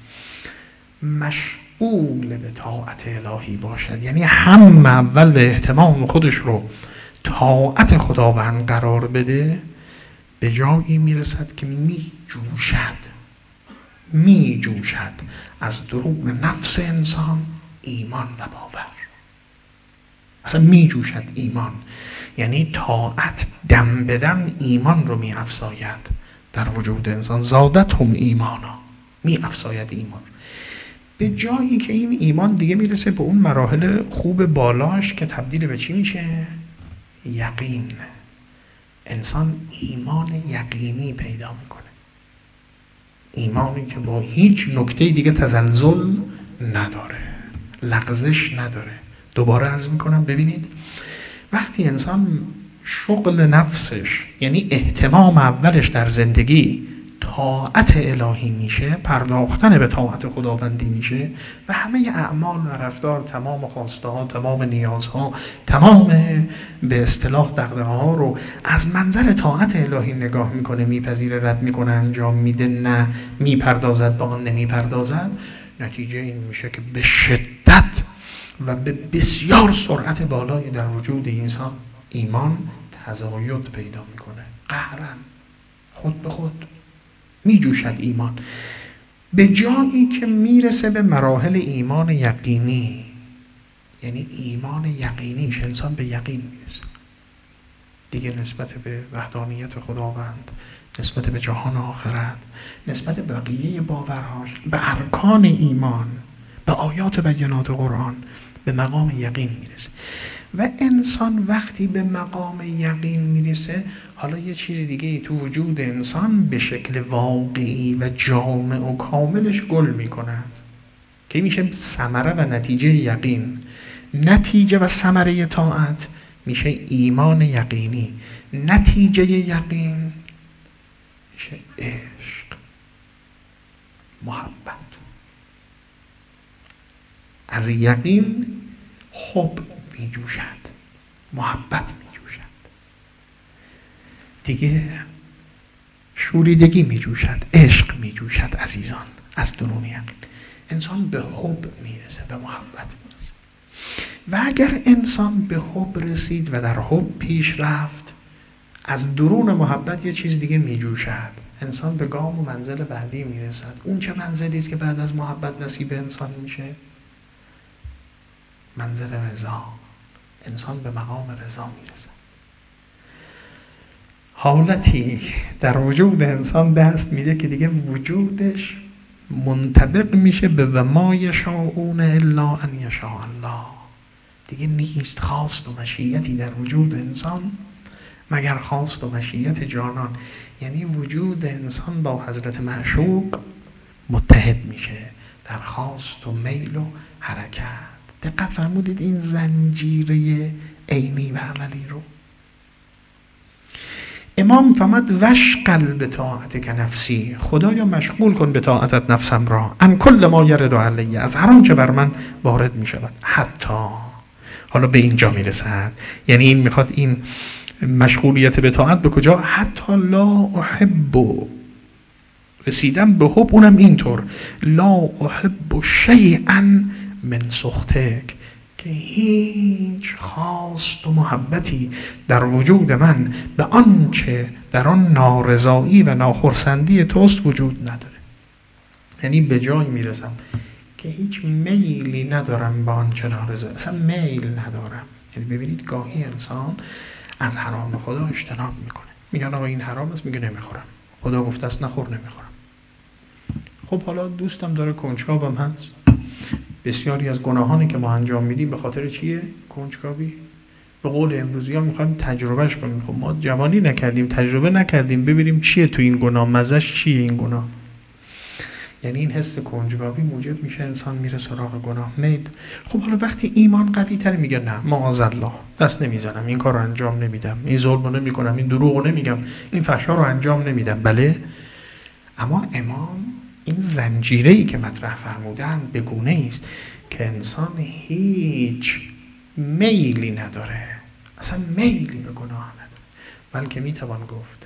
مشغول به طاعت الهی باشد، یعنی هم اول به اهتمام خودش رو طاعت خداوند قرار بده، به جایی میرسد که می جوشد می جوشد از درون نفس انسان ایمان و باور. اصلا می جوشد ایمان، یعنی طاعت دم به دم ایمان رو می افزاید در وجود انسان. زادت هم ایمانا، می افزاید ایمان، به جایی که این ایمان دیگه میرسه به اون مراحل خوب بالاش که تبدیل به چی میشه؟ یقین. انسان ایمان یقینی پیدا میکنه، ایمانی که با هیچ نکته دیگه تزلزل نداره، لغزش نداره. دوباره عرض میکنم ببینید وقتی انسان شغل نفسش یعنی اهتمام اولش در زندگی طاعت الهی میشه، پرداختن به طاعت خداوندی میشه و همه اعمال و رفتار، تمام خواسته ها، تمام نیازها، تمام به اصطلاح دغدغه ها رو از منظر طاعت الهی نگاه میکنه، میپذیره، رد میکنه، انجام میده، نه میپردازد با آن نمیپردازد، نتیجه این میشه که به شدت و به بسیار سرعت بالایی در وجود انسان ایمان تزاید پیدا میکنه. قهرن خود به خود می جوشد ایمان، به جایی که میرسه به مراحل ایمان یقینی. یعنی ایمان یقینیش انسان به یقین میرسه دیگه نسبت به وحدانیت خداوند، نسبت به جهان آخرت، نسبت به بقیه باورهاش، به ارکان ایمان، به آیات بینات قرآن، به مقام یقین میرسه. و انسان وقتی به مقام یقین میرسه، حالا یه چیز دیگه تو وجود انسان به شکل واقعی و جامع و کاملش گل میکنه که میشه ثمره و نتیجه یقین. نتیجه و ثمره طاعت میشه ایمان یقینی، نتیجه یقین میشه عشق، محبت. از یقین حب می جوشد، محبت می جوشد، دیگه شوریدگی می جوشد، عشق می جوشد. عزیزان از درون یقین انسان به حب میرسه، به محبت میرسه. و اگر انسان به حب رسید و در حب پیش رفت، از درون محبت یه چیز دیگه میجوشد، انسان به گام و منزل بعدی میرسد. اون چه منزلی است که بعد از محبت نصیب انسان میشه؟ منزل رضا. انسان به مقام رضا میرسد. حالتی در وجود انسان دست میده که دیگه وجودش منطبق میشه به وما یشاءون الا ان یشاء الله. دیگه نیست خواست و مشیتی در وجود انسان مگر خواست و مشیت جانان. یعنی وجود انسان با حضرت معشوق متحد میشه در خواست و میل و حرکت. دقت فرمودید این زنجیره عینی و عملی رو. امام فرمود وشغل به طاعتک نفسی، خدایا مشغول کن به طاعتت نفسم را، ان کل ما یرد علیه، از هر آنچه بر من وارد می شود. حتی حالا به اینجا می رسد، یعنی این میخواد این مشغولیت به طاعت به کجا؟ حتی لا احب، رسیدم به حب اونم اینطور، لا احب شیئا من سختک، که هیچ خواست و محبتی در وجود من به آنچه در آن نارضایی و ناخرسندی توست وجود نداره. یعنی به جایی میرسم که هیچ میلی ندارم به آنچه نارضایی، اصلا میل ندارم. یعنی ببینید گاهی انسان از حرام خدا اجتناب میکنه، میگن آقا این حرام است، میگه نمیخورم، خدا گفته است نخور، نمیخورم. خب حالا دوستم داره کنجکاوم هست. بسیاری از گناهانی که ما انجام میدیم به خاطر چیه؟ کنجکاوی. به قول امروزی ها میخوایم تجربهش کنیم. خب ما جوانی نکردیم، تجربه نکردیم، ببینیم چیه تو این گناه، مزهش چیه این گناه. یعنی این حس کنجکاوی موجب میشه انسان میره سراغ گناه. میل. خب حالا وقتی ایمان قوی تر میگه نه معاذالله، دست نمیزنم، این کار رو انجام نمیدم، این ظلم رو نمیکنم، این دروغ رو نمیگم، این فحشا رو انجام نمیدم. بله، اما امام این زنجیره‌ای که مطرح فرمودن به گونه‌ای است که انسان هیچ میلی نداره، اصلا میلی به گناه نداره، بلکه میتوان گفت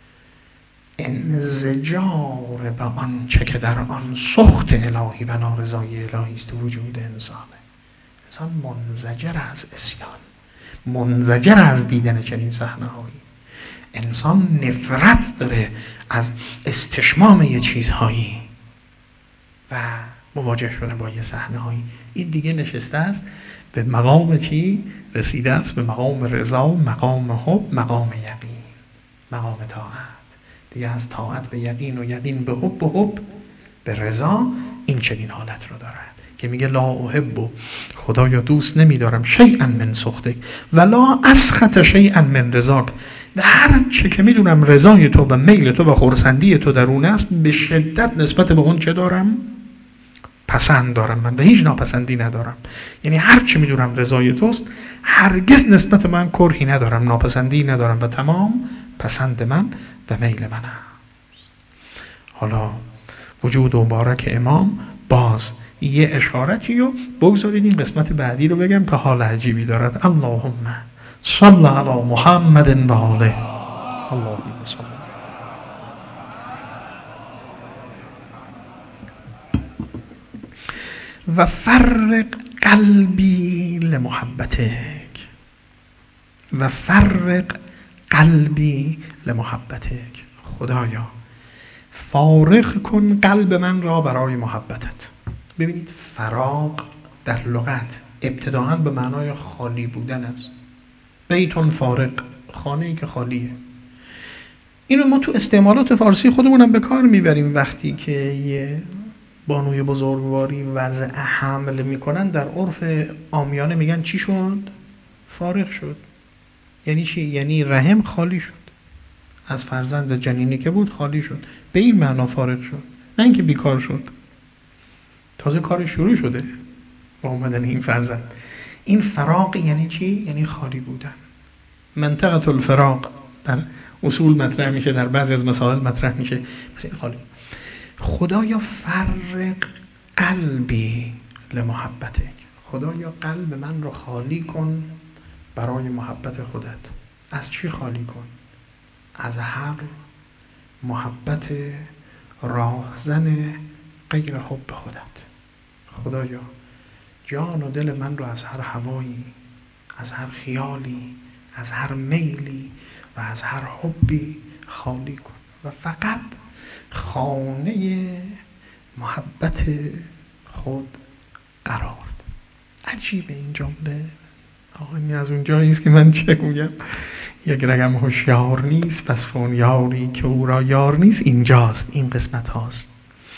انزجار به آنچه که در آن سخط الهی و نارضای الهی است وجود انسانه. انسان منزجر از عصیان، منزجر از دیدن چنین صحنه‌هایی. انسان نفرت داره از استشمام یه چیزهایی و مواجه شده با یه صحنه‌هایی. این دیگه نشسته است به مقام چی؟ رسیده است به مقام رضا، مقام حب، مقام یقین، مقام طاعت. دیگه از طاعت به یقین و یقین به حب و حب به رضا. این چنین حالت رو دارد که میگه لا احب، خدایا دوست نمیدارم، شیئا من سختک ولا اسخط شیئا من رضاک، و هر چه که میدونم رضای تو و میل تو و خرسندی تو درون است به شدت نسبت به اون چه دارم؟ پسند دارم من و هیچ ناپسندی ندارم. یعنی هر چه میدونم رضای توست هرگز نسبت من کرهی ندارم، ناپسندی ندارم و تمام پسند من و میل من است. حالا وجود مبارک امام باز یه اشارتی رو بگذارید این قسمت بعدی رو بگم که حال عجیبی دارد. اللهم صل علی محمد و آله. اللهم صل و فرق قلبی لمحبتک و فرق قلبی لمحبتک. خدایا فارغ کن قلب من را برای محبتت. ببینید فراغ در لغت ابتداءً به معنای خالی بودن است. بیتون فارغ، خانه‌ای که خالیه. اینو ما تو استعمالات فارسی خودمونم به کار میبریم. وقتی که یه بانوی بزرگواری وضع حمل میکنن در عرف عامیانه میگن چی شد؟ فارغ شد. یعنی چی؟ یعنی رحم خالی شد، از فرزند جنینی که بود خالی شد. به این معنا فارغ شد، نه اینکه بیکار شد. تازه کار شروع شده با اومدن این فرزند. این فراغ یعنی چی؟ یعنی خالی بودن. منطقه الفراغ در اصول مطرح میشه، در بعضی از مسائل مطرح میشه. پس این خالی. خدایا فرق قلبی لمحبتک. خدایا قلب من رو خالی کن برای محبت خودت. از چی خالی کن؟ از هر محبت راهزن غیر حب خودت. خدایا جان و دل من رو از هر هوایی، از هر خیالی، از هر میلی و از هر حبی خالی کن و فقط خانه محبت خود قرار ده. عجیبه این جمله. آقا این از اون جایی است که من چه گویم، یک رگم هوشیار نیست پس فونیاری که او را یار نیست. اینجاست، این قسمت هاست.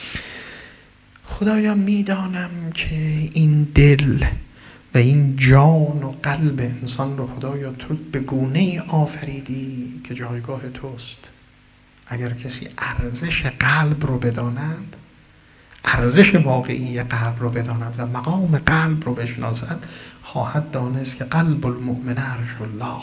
خدایا میدانم که این دل و این جان و قلب انسان رو خدایا تو به گونه ای آفریدی که جایگاه توست. اگر کسی ارزش قلب رو بداند، ارزش واقعی قلب رو بداند و مقام قلب رو بشناسد، خواهد دانست که قلب المؤمن عرش الله،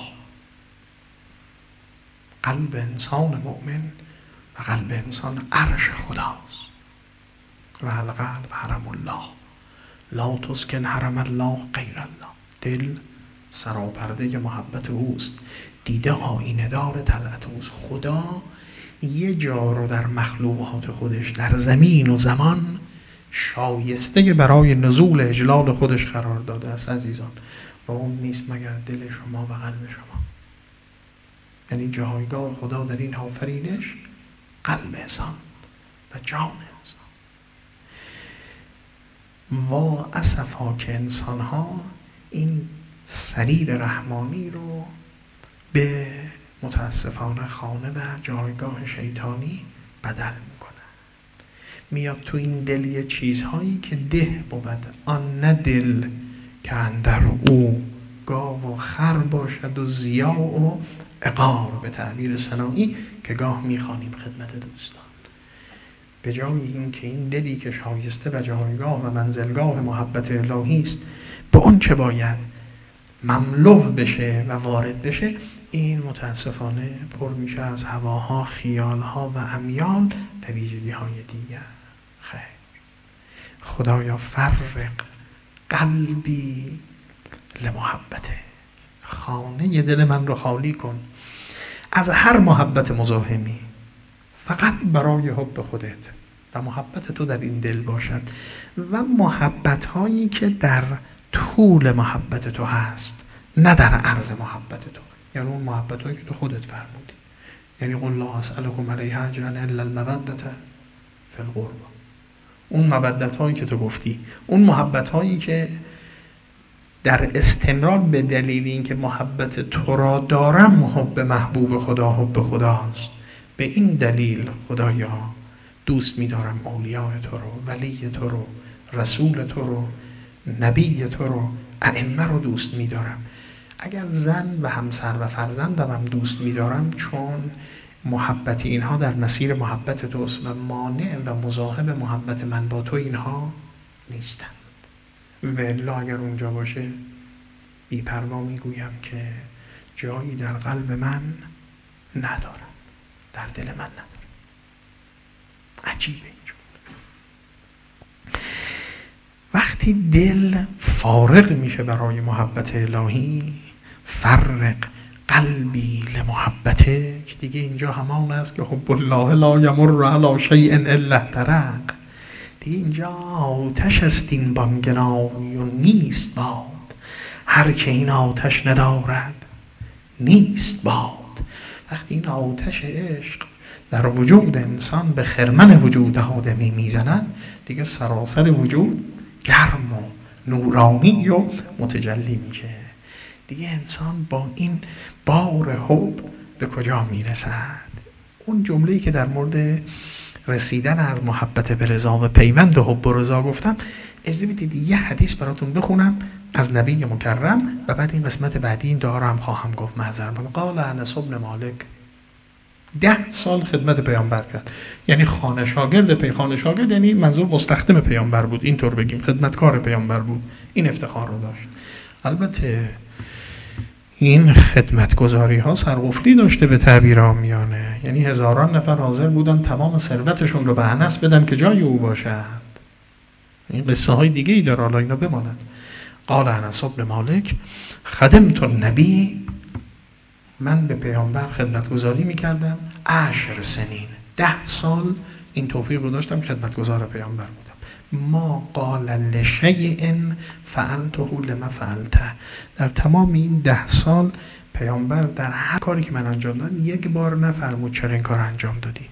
قلب انسان مؤمن و قلب انسان عرش خداست. و القلب حرم الله لا تسکن حرم الله غیر الله. دل سراپرده محبت اوست، دیده آینه دار طلعت اوست. خدا یه جا رو در مخلوقات خودش در زمین و زمان شایسته برای نزول اجلال خودش قرار داده است عزیزان، و اون نیست مگر دل شما و قلب شما. یعنی جایگاه خدا در این آفرینش قلب انسان و جان انسان. وا اسفا که انسان ها این سریر رحمانی رو به متاسفانه خانه و جایگاه شیطانی بدل میکنن. میاد تو این دل یه چیزهایی که ده بود، آن نه دل که اندر او گاو و خر باشد و ضیاع و عقار، به تعبیر سنایی که گاه میخوانیم خدمت دوستان. به جای این که این دلی که شایسته و جایگاه و منزلگاه محبت الهی است به اون چه باید مملو بشه و وارد بشه، این متاسفانه پر میشه از هواها، خیالها و امیال و ویژگی‌های دیگر. خیر خدایا فرق قلبی لمحبته، خانه دل من رو خالی کن از هر محبت مزاحمی، فقط برای حب خودت و محبت تو در این دل باشد و محبت هایی که در طول محبت تو هست، نه در عرض محبت تو. یعنی اون محبت هایی که تو خودت فرمودی، یعنی قل لا اسألکم علیه اجرا الا المودة فی القربى. اون مودت هایی که تو گفتی، اون محبت هایی که در استمرار به دلیل اینکه محبت تو را دارم حب محبوب خدا حب خداست، به این دلیل خدایا دوست می‌دارم اولیاء تو رو، ولی تو رو، رسول تو رو، نبی تو رو، ائمه رو دوست می‌دارم. اگر زن و همسر و فرزندم هم دوست می‌دارم، چون محبت اینها در مسیر محبت توست و مانع و مزاحم محبت من با تو اینها نیستند. والا اگر اونجا باشه بی‌پروا میگویم که جایی در قلب من ندارم، در دل من ندارم. عجیبه اینجور. وقتی دل فارغ میشه برای محبت الهی، فرق قلبی لمحبته، که دیگه اینجا همان است که حب الله لا یمر علی شیء الا احترق. دیگه اینجا آتش است این بانگنای و نیست باد، هر که این آتش ندارد نیست باد. وقتی این آتش عشق در وجود انسان به خرمن وجود آدمی میزند، دیگه سراسر وجود گرم و نورانی و متجلی میشه. دیگه انسان با این بار حب به کجا میرسد؟ اون جمله‌ای که در مورد رسیدن از محبت به رضا و پیوند حب و رضا گفتم، اجازه بدید یه حدیث براتون بخونم از نبی مکرم و بعد این قسمت بعدی این دعا رو هم خواهم گفت. معذرت میخوام. قال انس بن مالک، ده سال خدمت پیامبر کرد، یعنی خانه شاگرد پی خانه شاگرد یعنی منظور مستخدم پیامبر بود، اینطور بگیم خدمتکار پیامبر بود. این افتخار رو داشت. البته این خدمتگزاری ها سرقفلی داشته به تعبیر عامیانه، یعنی هزاران نفر حاضر بودن تمام ثروتشون رو به انس بدن که جای او باشد. این قصه های دیگه ای داره، حالا اینا بماند. قال انس بن مالک خدمت النبی، من به پیامبر خدمتگزاری میکردم عشر سنین، ده سال این توفیق رو داشتم، خدمتگزار پیامبر بودم. ما قال لشیء فعلته لما فعلته. در تمام این ده سال پیامبر در هر کاری که من انجام دادم یک بار نفرمود چرا این کار انجام دادی.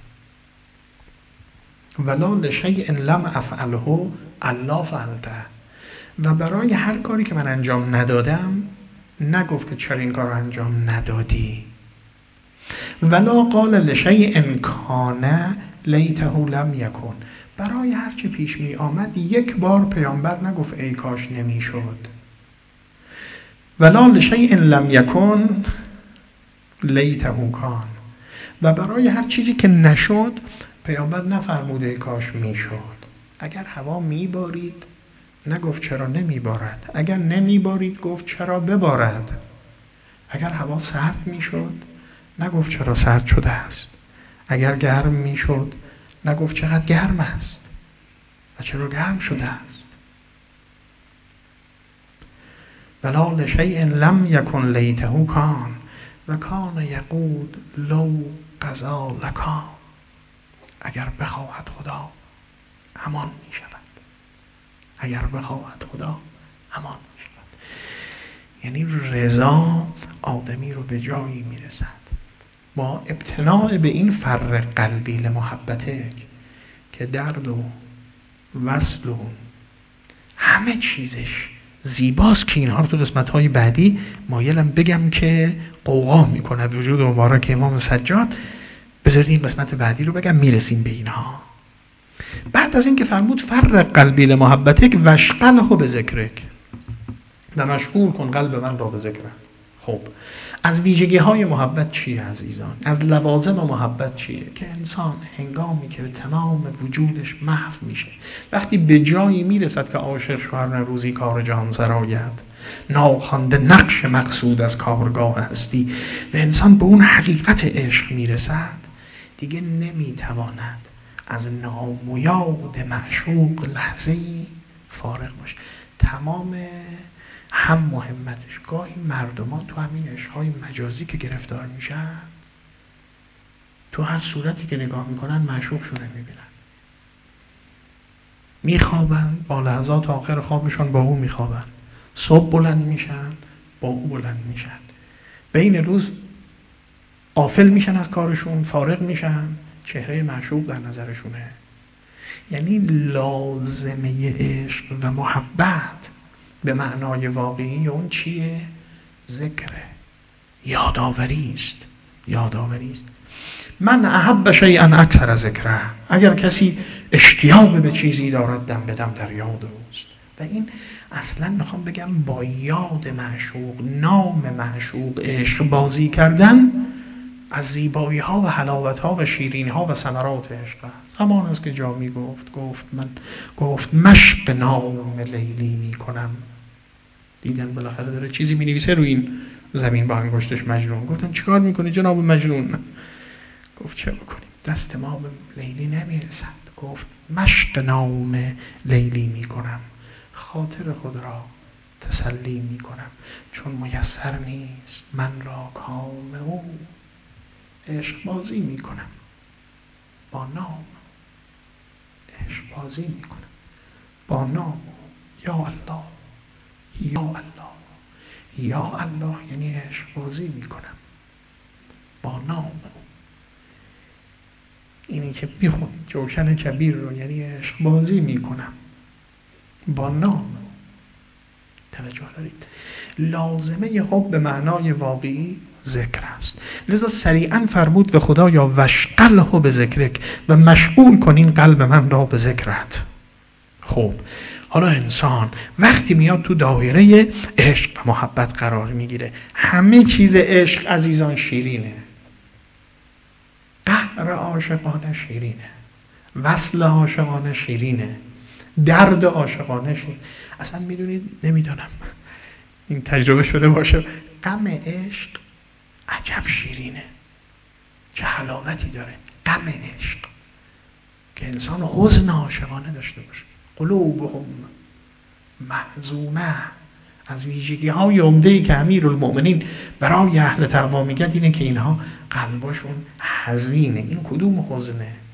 ولا لشیء لم افعله الا فعلته. و برای هر کاری که من انجام ندادم نگفت که چرا این کار رو انجام ندادی. ولا قال لشیء کان لیته لم یکن. برای هر چی پیش می آمد یک بار پیامبر نگفت ای کاش نمی شد. ولا لشیء لم یکن لیته کان. و برای هر چیزی که نشد پیامبر نفرموده ای کاش می شد. اگر هوا می بارید نگفت چرا نمی بارد. اگر نمی بارید گفت چرا ببارد. اگر هوا سرد می شد نگفت چرا سرد شده است. اگر گرم می شد نگفت چقدر گرم است و چرا گرم شده است. ولا لشیء لم یکن لیته کان و کان یقول لو قضا لکان. اگر بخواهد خدا همان می شود. اگر بخواهد خدا همان می شود. یعنی رضا آدمی رو به جایی می رسد با ابتناع به این فر قلبی لمحبته که درد و وصل و همه چیزش زیباست که اینها رو تو قسمت‌های بعدی مایلم بگم که قوقا میکنه وجود مبارک امام سجاد. بذارید این قسمت بعدی رو بگم میرسیم به اینها. بعد از این که فرمود فر قلبی لمحبتک وشغله به ذکرک و مشغول کن قلب من را به ذکر. خب از ویژگی های محبت چیه عزیزان؟ از لوازم محبت چیه؟ که انسان هنگامی که به تمام وجودش محو میشه، وقتی به جایی میرسد که عاشق شوهر روزی کار جهان سراید، ناخوانده نقش مقصود از کارگاه هستی و انسان به اون حقیقت عشق میرسد، دیگه نمیتواند از نام و یاد معشوق لحظه‌ای فارغ باشه. تمام هم مهمتش. گاهی مردمان تو همین عشق‌های مجازی که گرفتار میشن، تو هر صورتی که نگاه میکنن معشوقشون رو میبینن، میخوابن، با لحظات آخر خوابشون با او میخوابن، صبح بلند میشن با او بلند میشن، بین روز غافل میشن از کارشون، فارغ میشن، چهره معشوق در نظرشونه. یعنی لازمه عشق و محبت به معنای واقعی اون چیه؟ ذکره، یادآوری است. یادآوری است. من احب شیئا اکثر از ذکره. اگر کسی اشتیاق به چیزی دارد دم به دم در یاد اوست. و این اصلا میخوام بگم با یاد معشوق، نام معشوق عشق بازی کردن از زیبایی ها و حلاوت ها و شیرین ها و ثمرات عشق است. همان است که جامی گفت گفت من گفت مشق نام لیلی می کنم. دیدن بالاخره داره چیزی می نویسه روی این زمین با انگشتش مجنون. گفتن چیکار میکنی جناب مجنون؟ گفت چه بکنیم، دست ما به لیلی نمی رسد. گفت مشق نام لیلی می کنم، خاطر خود را تسلی می کنم، چون میسر نیست من را کام او. عشق بازی می کنم با نام، عشق بازی می کنم با نام. یا الله یا الله یا الله، یعنی عشق بازی می کنم با نام. اینی که میخون جوشن کبیر رو، یعنی عشق بازی می کنم با نام. توجه دارید؟ لازمه حب به معنای واقعی ذکر است. لذا سریعا فرمود به خدا یا وشغله به ذکرک و مشغول کنین قلب من را به ذکرت. خب حالا انسان وقتی میاد تو دایره عشق و محبت قرار میگیره، همه چیز عشق عزیزان شیرینه. قهر عاشقانه شیرینه، وصل عاشقانه شیرینه، درد عاشقانه شیرینه. اصلا میدونید، نمیدونم این تجربه شده باشه، غم عشق عجب شیرینه، چه حلاوتی داره غم عشق که انسان حزن عاشقانه داشته باشه. قلوبهم محزونه. از ویژگی های عمده‌ای که امیرالمؤمنین برای اهل تقوا میگه اینه که اینها قلباشون حزینه. این کدوم حزنه؟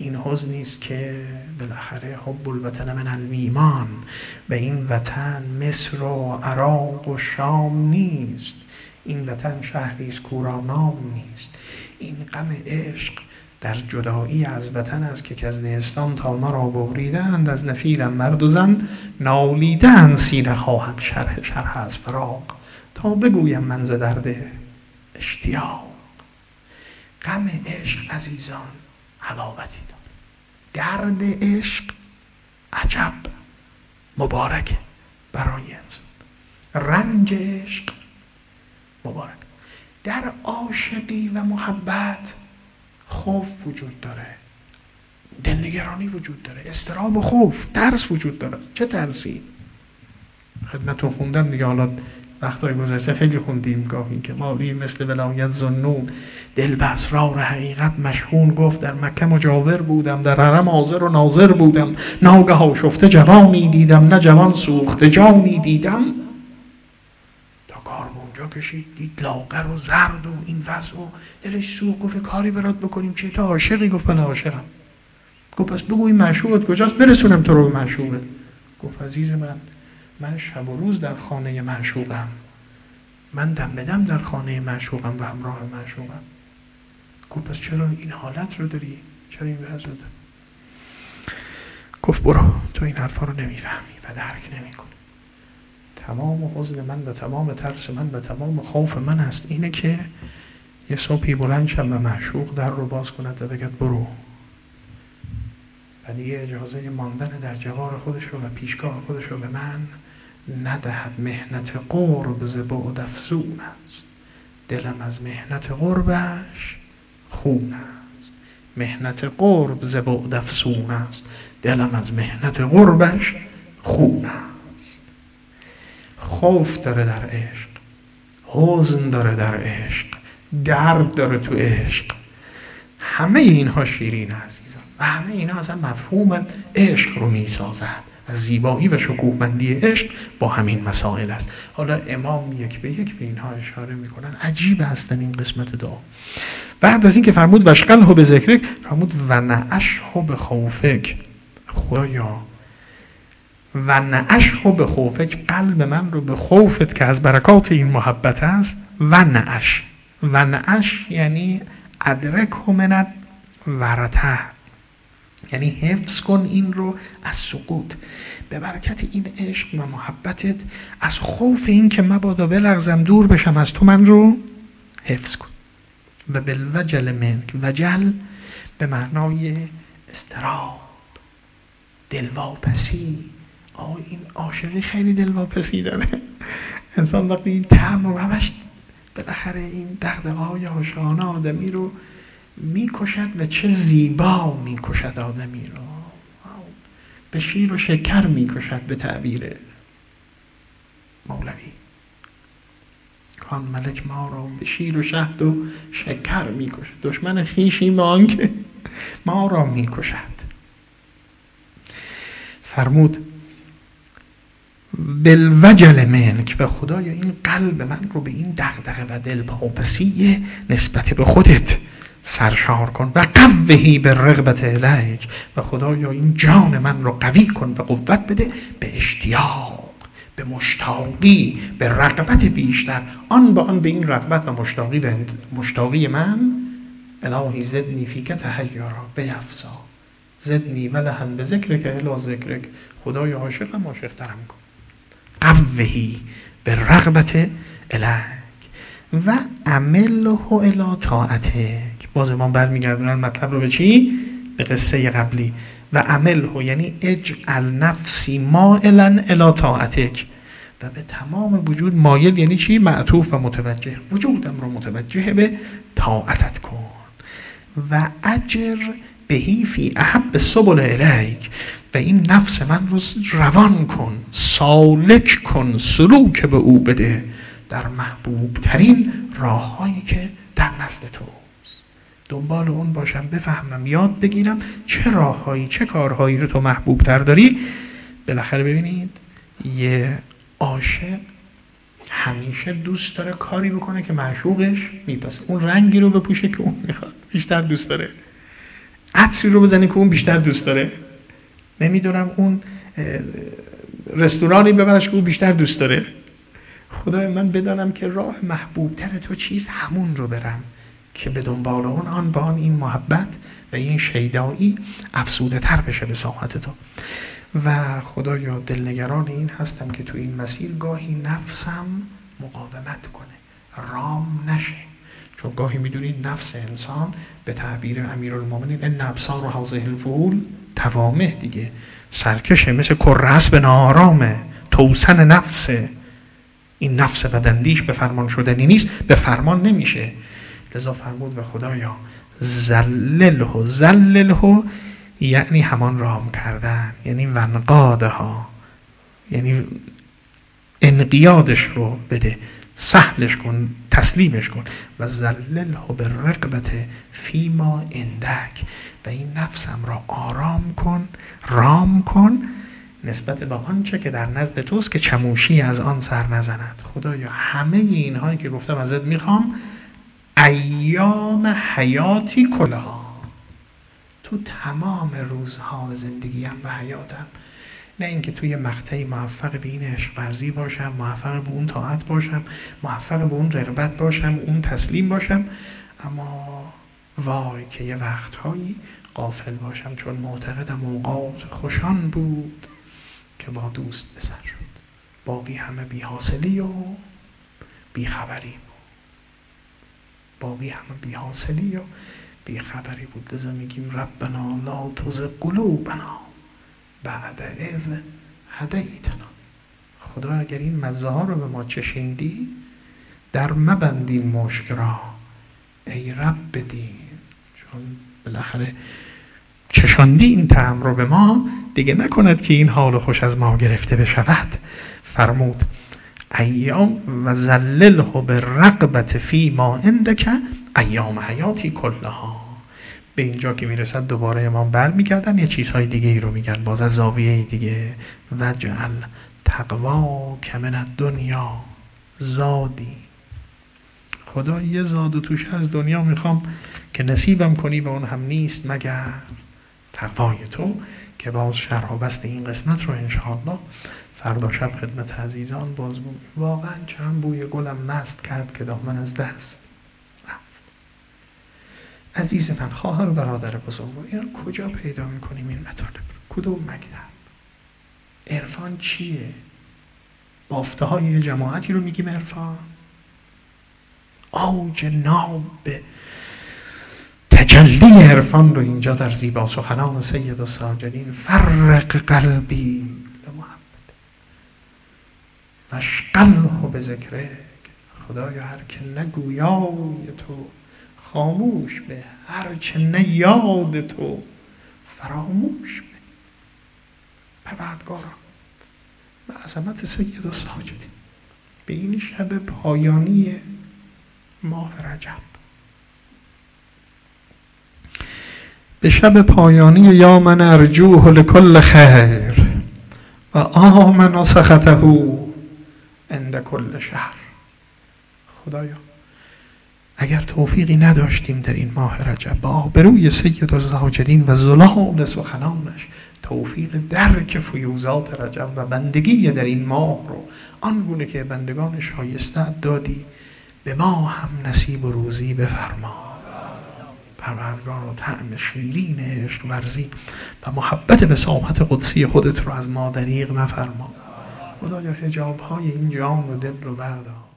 این حزنی است که بالاخره حب الوطن من الایمان، به این وطن مصر و عراق و شام نیست، این وطن شهری است کو را نام نیست. این غم عشق در جدایی از وطن است که از نیستان تا مرا ببریدند، از نفیرم مرد و زن نالیدند، سینه خواهم شرح شرح از فراق تا بگویم من ز درد اشتیاق. غم عشق عزیزان حلاوتی داره، گرد عشق عجب مبارکه برای انسان، رنج عشق مبارک. در عاشقی و محبت خوف وجود داره، دلنگرانی وجود داره، اضطراب و خوف، ترس وجود داره. چه ترسی؟ خدمتتون خوندم دیگه، حالا وقتای گذشته خیلی خوندیم گاهی که مالی مثل ولایت ذوالنون، دل به اسرار حقیقت مشحون، گفت در مکه مجاور بودم، در حرم حاضر و ناظر بودم، ناگه آشفته جوانی دیدم، نه جوان سوخته جانی دیدم. تا کار به اونجا کشید، دید لاغر و زرد و این وضع و دلش سوخت، گفت کاری برات بکنیم چی؟ تو عاشقی؟ گفت من عاشقم. گفت پس بگو این معشوقت کجاست برسونم تو رو به معشوقت. گفت عزیز من، من شب و روز در خانه معشوقم، من دم به دم در خانه معشوقم و همراه معشوقم. گفت پس چرا این حالت رو داری؟ چرا این وضع رو داری؟ گفت برو، تو این حرفا رو نمیفهمی و درک نمیکنی. تمام حزن من و تمام ترس من و تمام خوف من است اینه که یه صبحی بلند شم و معشوق در رو باز کند و بگد برو، و دیگه اجازه ماندن در جوار خودش رو و پیشگاه خودش رو به من ندهد. محنت قرب ز بعد افزون است، دلم از محنت قربش خون است. محنت قرب ز بعد افزون است، دلم از محنت قربش خون است. خوف داره در عشق، حزن داره در عشق، درد داره تو عشق. همه اینها شیرین عزیزان و همه اینها اصلا مفهوم عشق رو می سازد. از زیبایی و شکوهمندی عشق با همین مسائل است. حالا امام یک به یک به اینها اشاره می کنن. عجیب هستن این قسمت دعا. بعد از این که فرمود وشغله به ذکرک، فرمود و نعشه به خوفک. خدایا و نعشه به خوفک، قلب من رو به خوفت که از برکات این محبت است و نعش. و نعش یعنی ادرک منت ورته، یعنی حفظ کن این رو از سقوط. به برکت این عشق و محبتت از خوف این که مبادا بلغزم دور بشم از تو، من رو حفظ کن. و بالوجل منک، وجل به معنای اضطراب، دلواپسی. آه این عاشقی خیلی دلواپسی داره. انسان وقتی این طعم رو همش بالاخره این دغدغه‌های عاشقانه آدمی رو میکشد و چه زیبا میکشد آدمی رو، به شیر و شکر میکشد به تعبیر مولوی. کان ملک ما را به شیر و شهد و شکر میکشد، دشمن خویشیم آنکه ما را میکشد. فرمود بالوجل منک، و خدایا این قلب من رو به این دغدغه و دلواپسی نسبت به خودت سرشار کن. و قوهی به رغبت الیک، و خدایا این جان من رو قوی کن و قوت بده به اشتیاق، به مشتاقی، به رغبت بیشتر. آن با آن به این رغبت و مشتاقی و مشتاقی من، الهی زدنی فیک تحیرا بیفزا، زدنی ولهن به ذکرک الی ذکرک. خدایا عاشقم، عاشق ترم کن. قوهی به رغبت الیک و عمله الی طاعتک. باز امام برمیگردونن مطلب رو به چی؟ به قصه قبلی. و عمله یعنی اجعل نفسی مائلا الی طاعتک، و به تمام وجود مایل یعنی چی؟ معطوف و متوجه، وجودم رو متوجه به طاعتت کن. و اجر بهی فی احب سبل الیک، و این نفس من رو روان کن، سالک کن، سلوک به او بده در محبوب ترین راه هایی که در نزد توست. دنبال اون باشم، بفهمم، یاد بگیرم چه راه هایی، چه کارهایی رو تو محبوب تر داری. بالاخره ببینید یه عاشق همیشه دوست داره کاری بکنه که معشوقش میپسه، اون رنگی رو بپوشه که اون میخواد، بیشتر دوست داره. عطری رو بزنی که اون بیشتر دوست داره. نمیدونم اون رستورانی ببرش که اون بیشتر دوست داره. خدای من بدانم که راه محبوب تر تو چیز همون رو برم که به دنبال اون آن با آن این محبت و این شیدایی افسوده تر بشه به ساحت تو. و خدایا دلنگران این هستم که تو این مسیر گاهی نفسم مقاومت کنه، رام نشه. چون گاهی میدونید نفس انسان به تعبیر امیرالمومنین ان ابصار و هذه الفول توامه دیگه، سرکشه، مثل کرس به نارامه، توسن نفسه. این نفس بدندیش به فرمان شدنی نیست، به فرمان نمیشه. لذا فرمود و خدایا زلله زلله، یعنی همان رام کردن، یعنی ونقاده ها، یعنی انقیادش رو بده، سهلش کن، تسلیمش کن. و زلله بالرقبت فیما اندک، و این نفسم را آرام کن، رام کن نسبت به آنچه که در نزد توست که چموشی از آن سر نزند. خدایا همه اینهایی که گفتم ازت میخوام ایام حیاتی کلها، تو تمام روزها زندگیم و حیاتم. نه اینکه توی مقطعی موفق به این عشق ورزی باشم، موفق به اون طاعت باشم، موفق به اون رغبت باشم، اون تسلیم باشم، اما وای که یه وقتهایی غافل باشم، چون معتقدم اوقات خوشان بود که با دوست بسر شد، باقی همه بی حاصلی و بی خبری بود، باقی همه بی حاصلی و بی خبری بود. لذا میگیم ربنا لا تزغ قلوبنا بعد اذ هدیتنا. خدا اگر این مزه ها رو به ما چشیندی، در مبند این مشک را ای رب بدین، چون بالاخره چشاندی این طعم رو به ما، دیگه نکند که این حال خوش از ما گرفته بشود. فرمود ایام و زلله بالرقبت فی ما عندک ایام حیاتی کلها. به اینجا که میرسد دوباره امام بر میگردن یه چیزهای دیگه ای رو میگن، باز از زاویه دیگه. وجعل تقوا کمن الدنیا زادی. خدا یه زاد و توش از دنیا میخوام که نصیبم کنی و اون هم نیست مگر تقوای تو، که باز شرح و بسط این قسمت رو انشاءالله فردا شب خدمت عزیزان باز بود. واقعا چند بوی گلم مست کرد که دامن از دست رفت. عزیز من، خواهر و برادر بزرگوار، اینا کجا پیدا میکنیم این مطالب؟ کدوم مکتب؟ عرفان چیه؟ بافته های جماعتی رو میگیم عرفان؟ اوج ناب تجلی عرفان رو اینجا در زیبا سخنان سید الساجدین فرق قلبی لمحبت مشغله به ذکرک. خدایا هر که نگویای تو خاموش به، هر که نیاد تو فراموش به. پروردگارا به عظمت سید الساجدین به این شب پایانی ماه رجب، به شب پایانی یا من ارجوه لکل خیر و آمن سخطه عند کل شهر. خدایا اگر توفیقی نداشتیم در این ماه رجب با آبروی سید الساجدین و زلال سخنانش توفیق درک فیوزات رجب و بندگی در این ماه رو آنگونه که بندگان شایسته دادی، به ما هم نصیب و روزی بفرما. پروردگار و طعم شیرین عشق ورزی و محبت به ساحت قدسی خودت رو از ما دریغ نفرما. خدایا حجاب های این جان و دل رو بردار.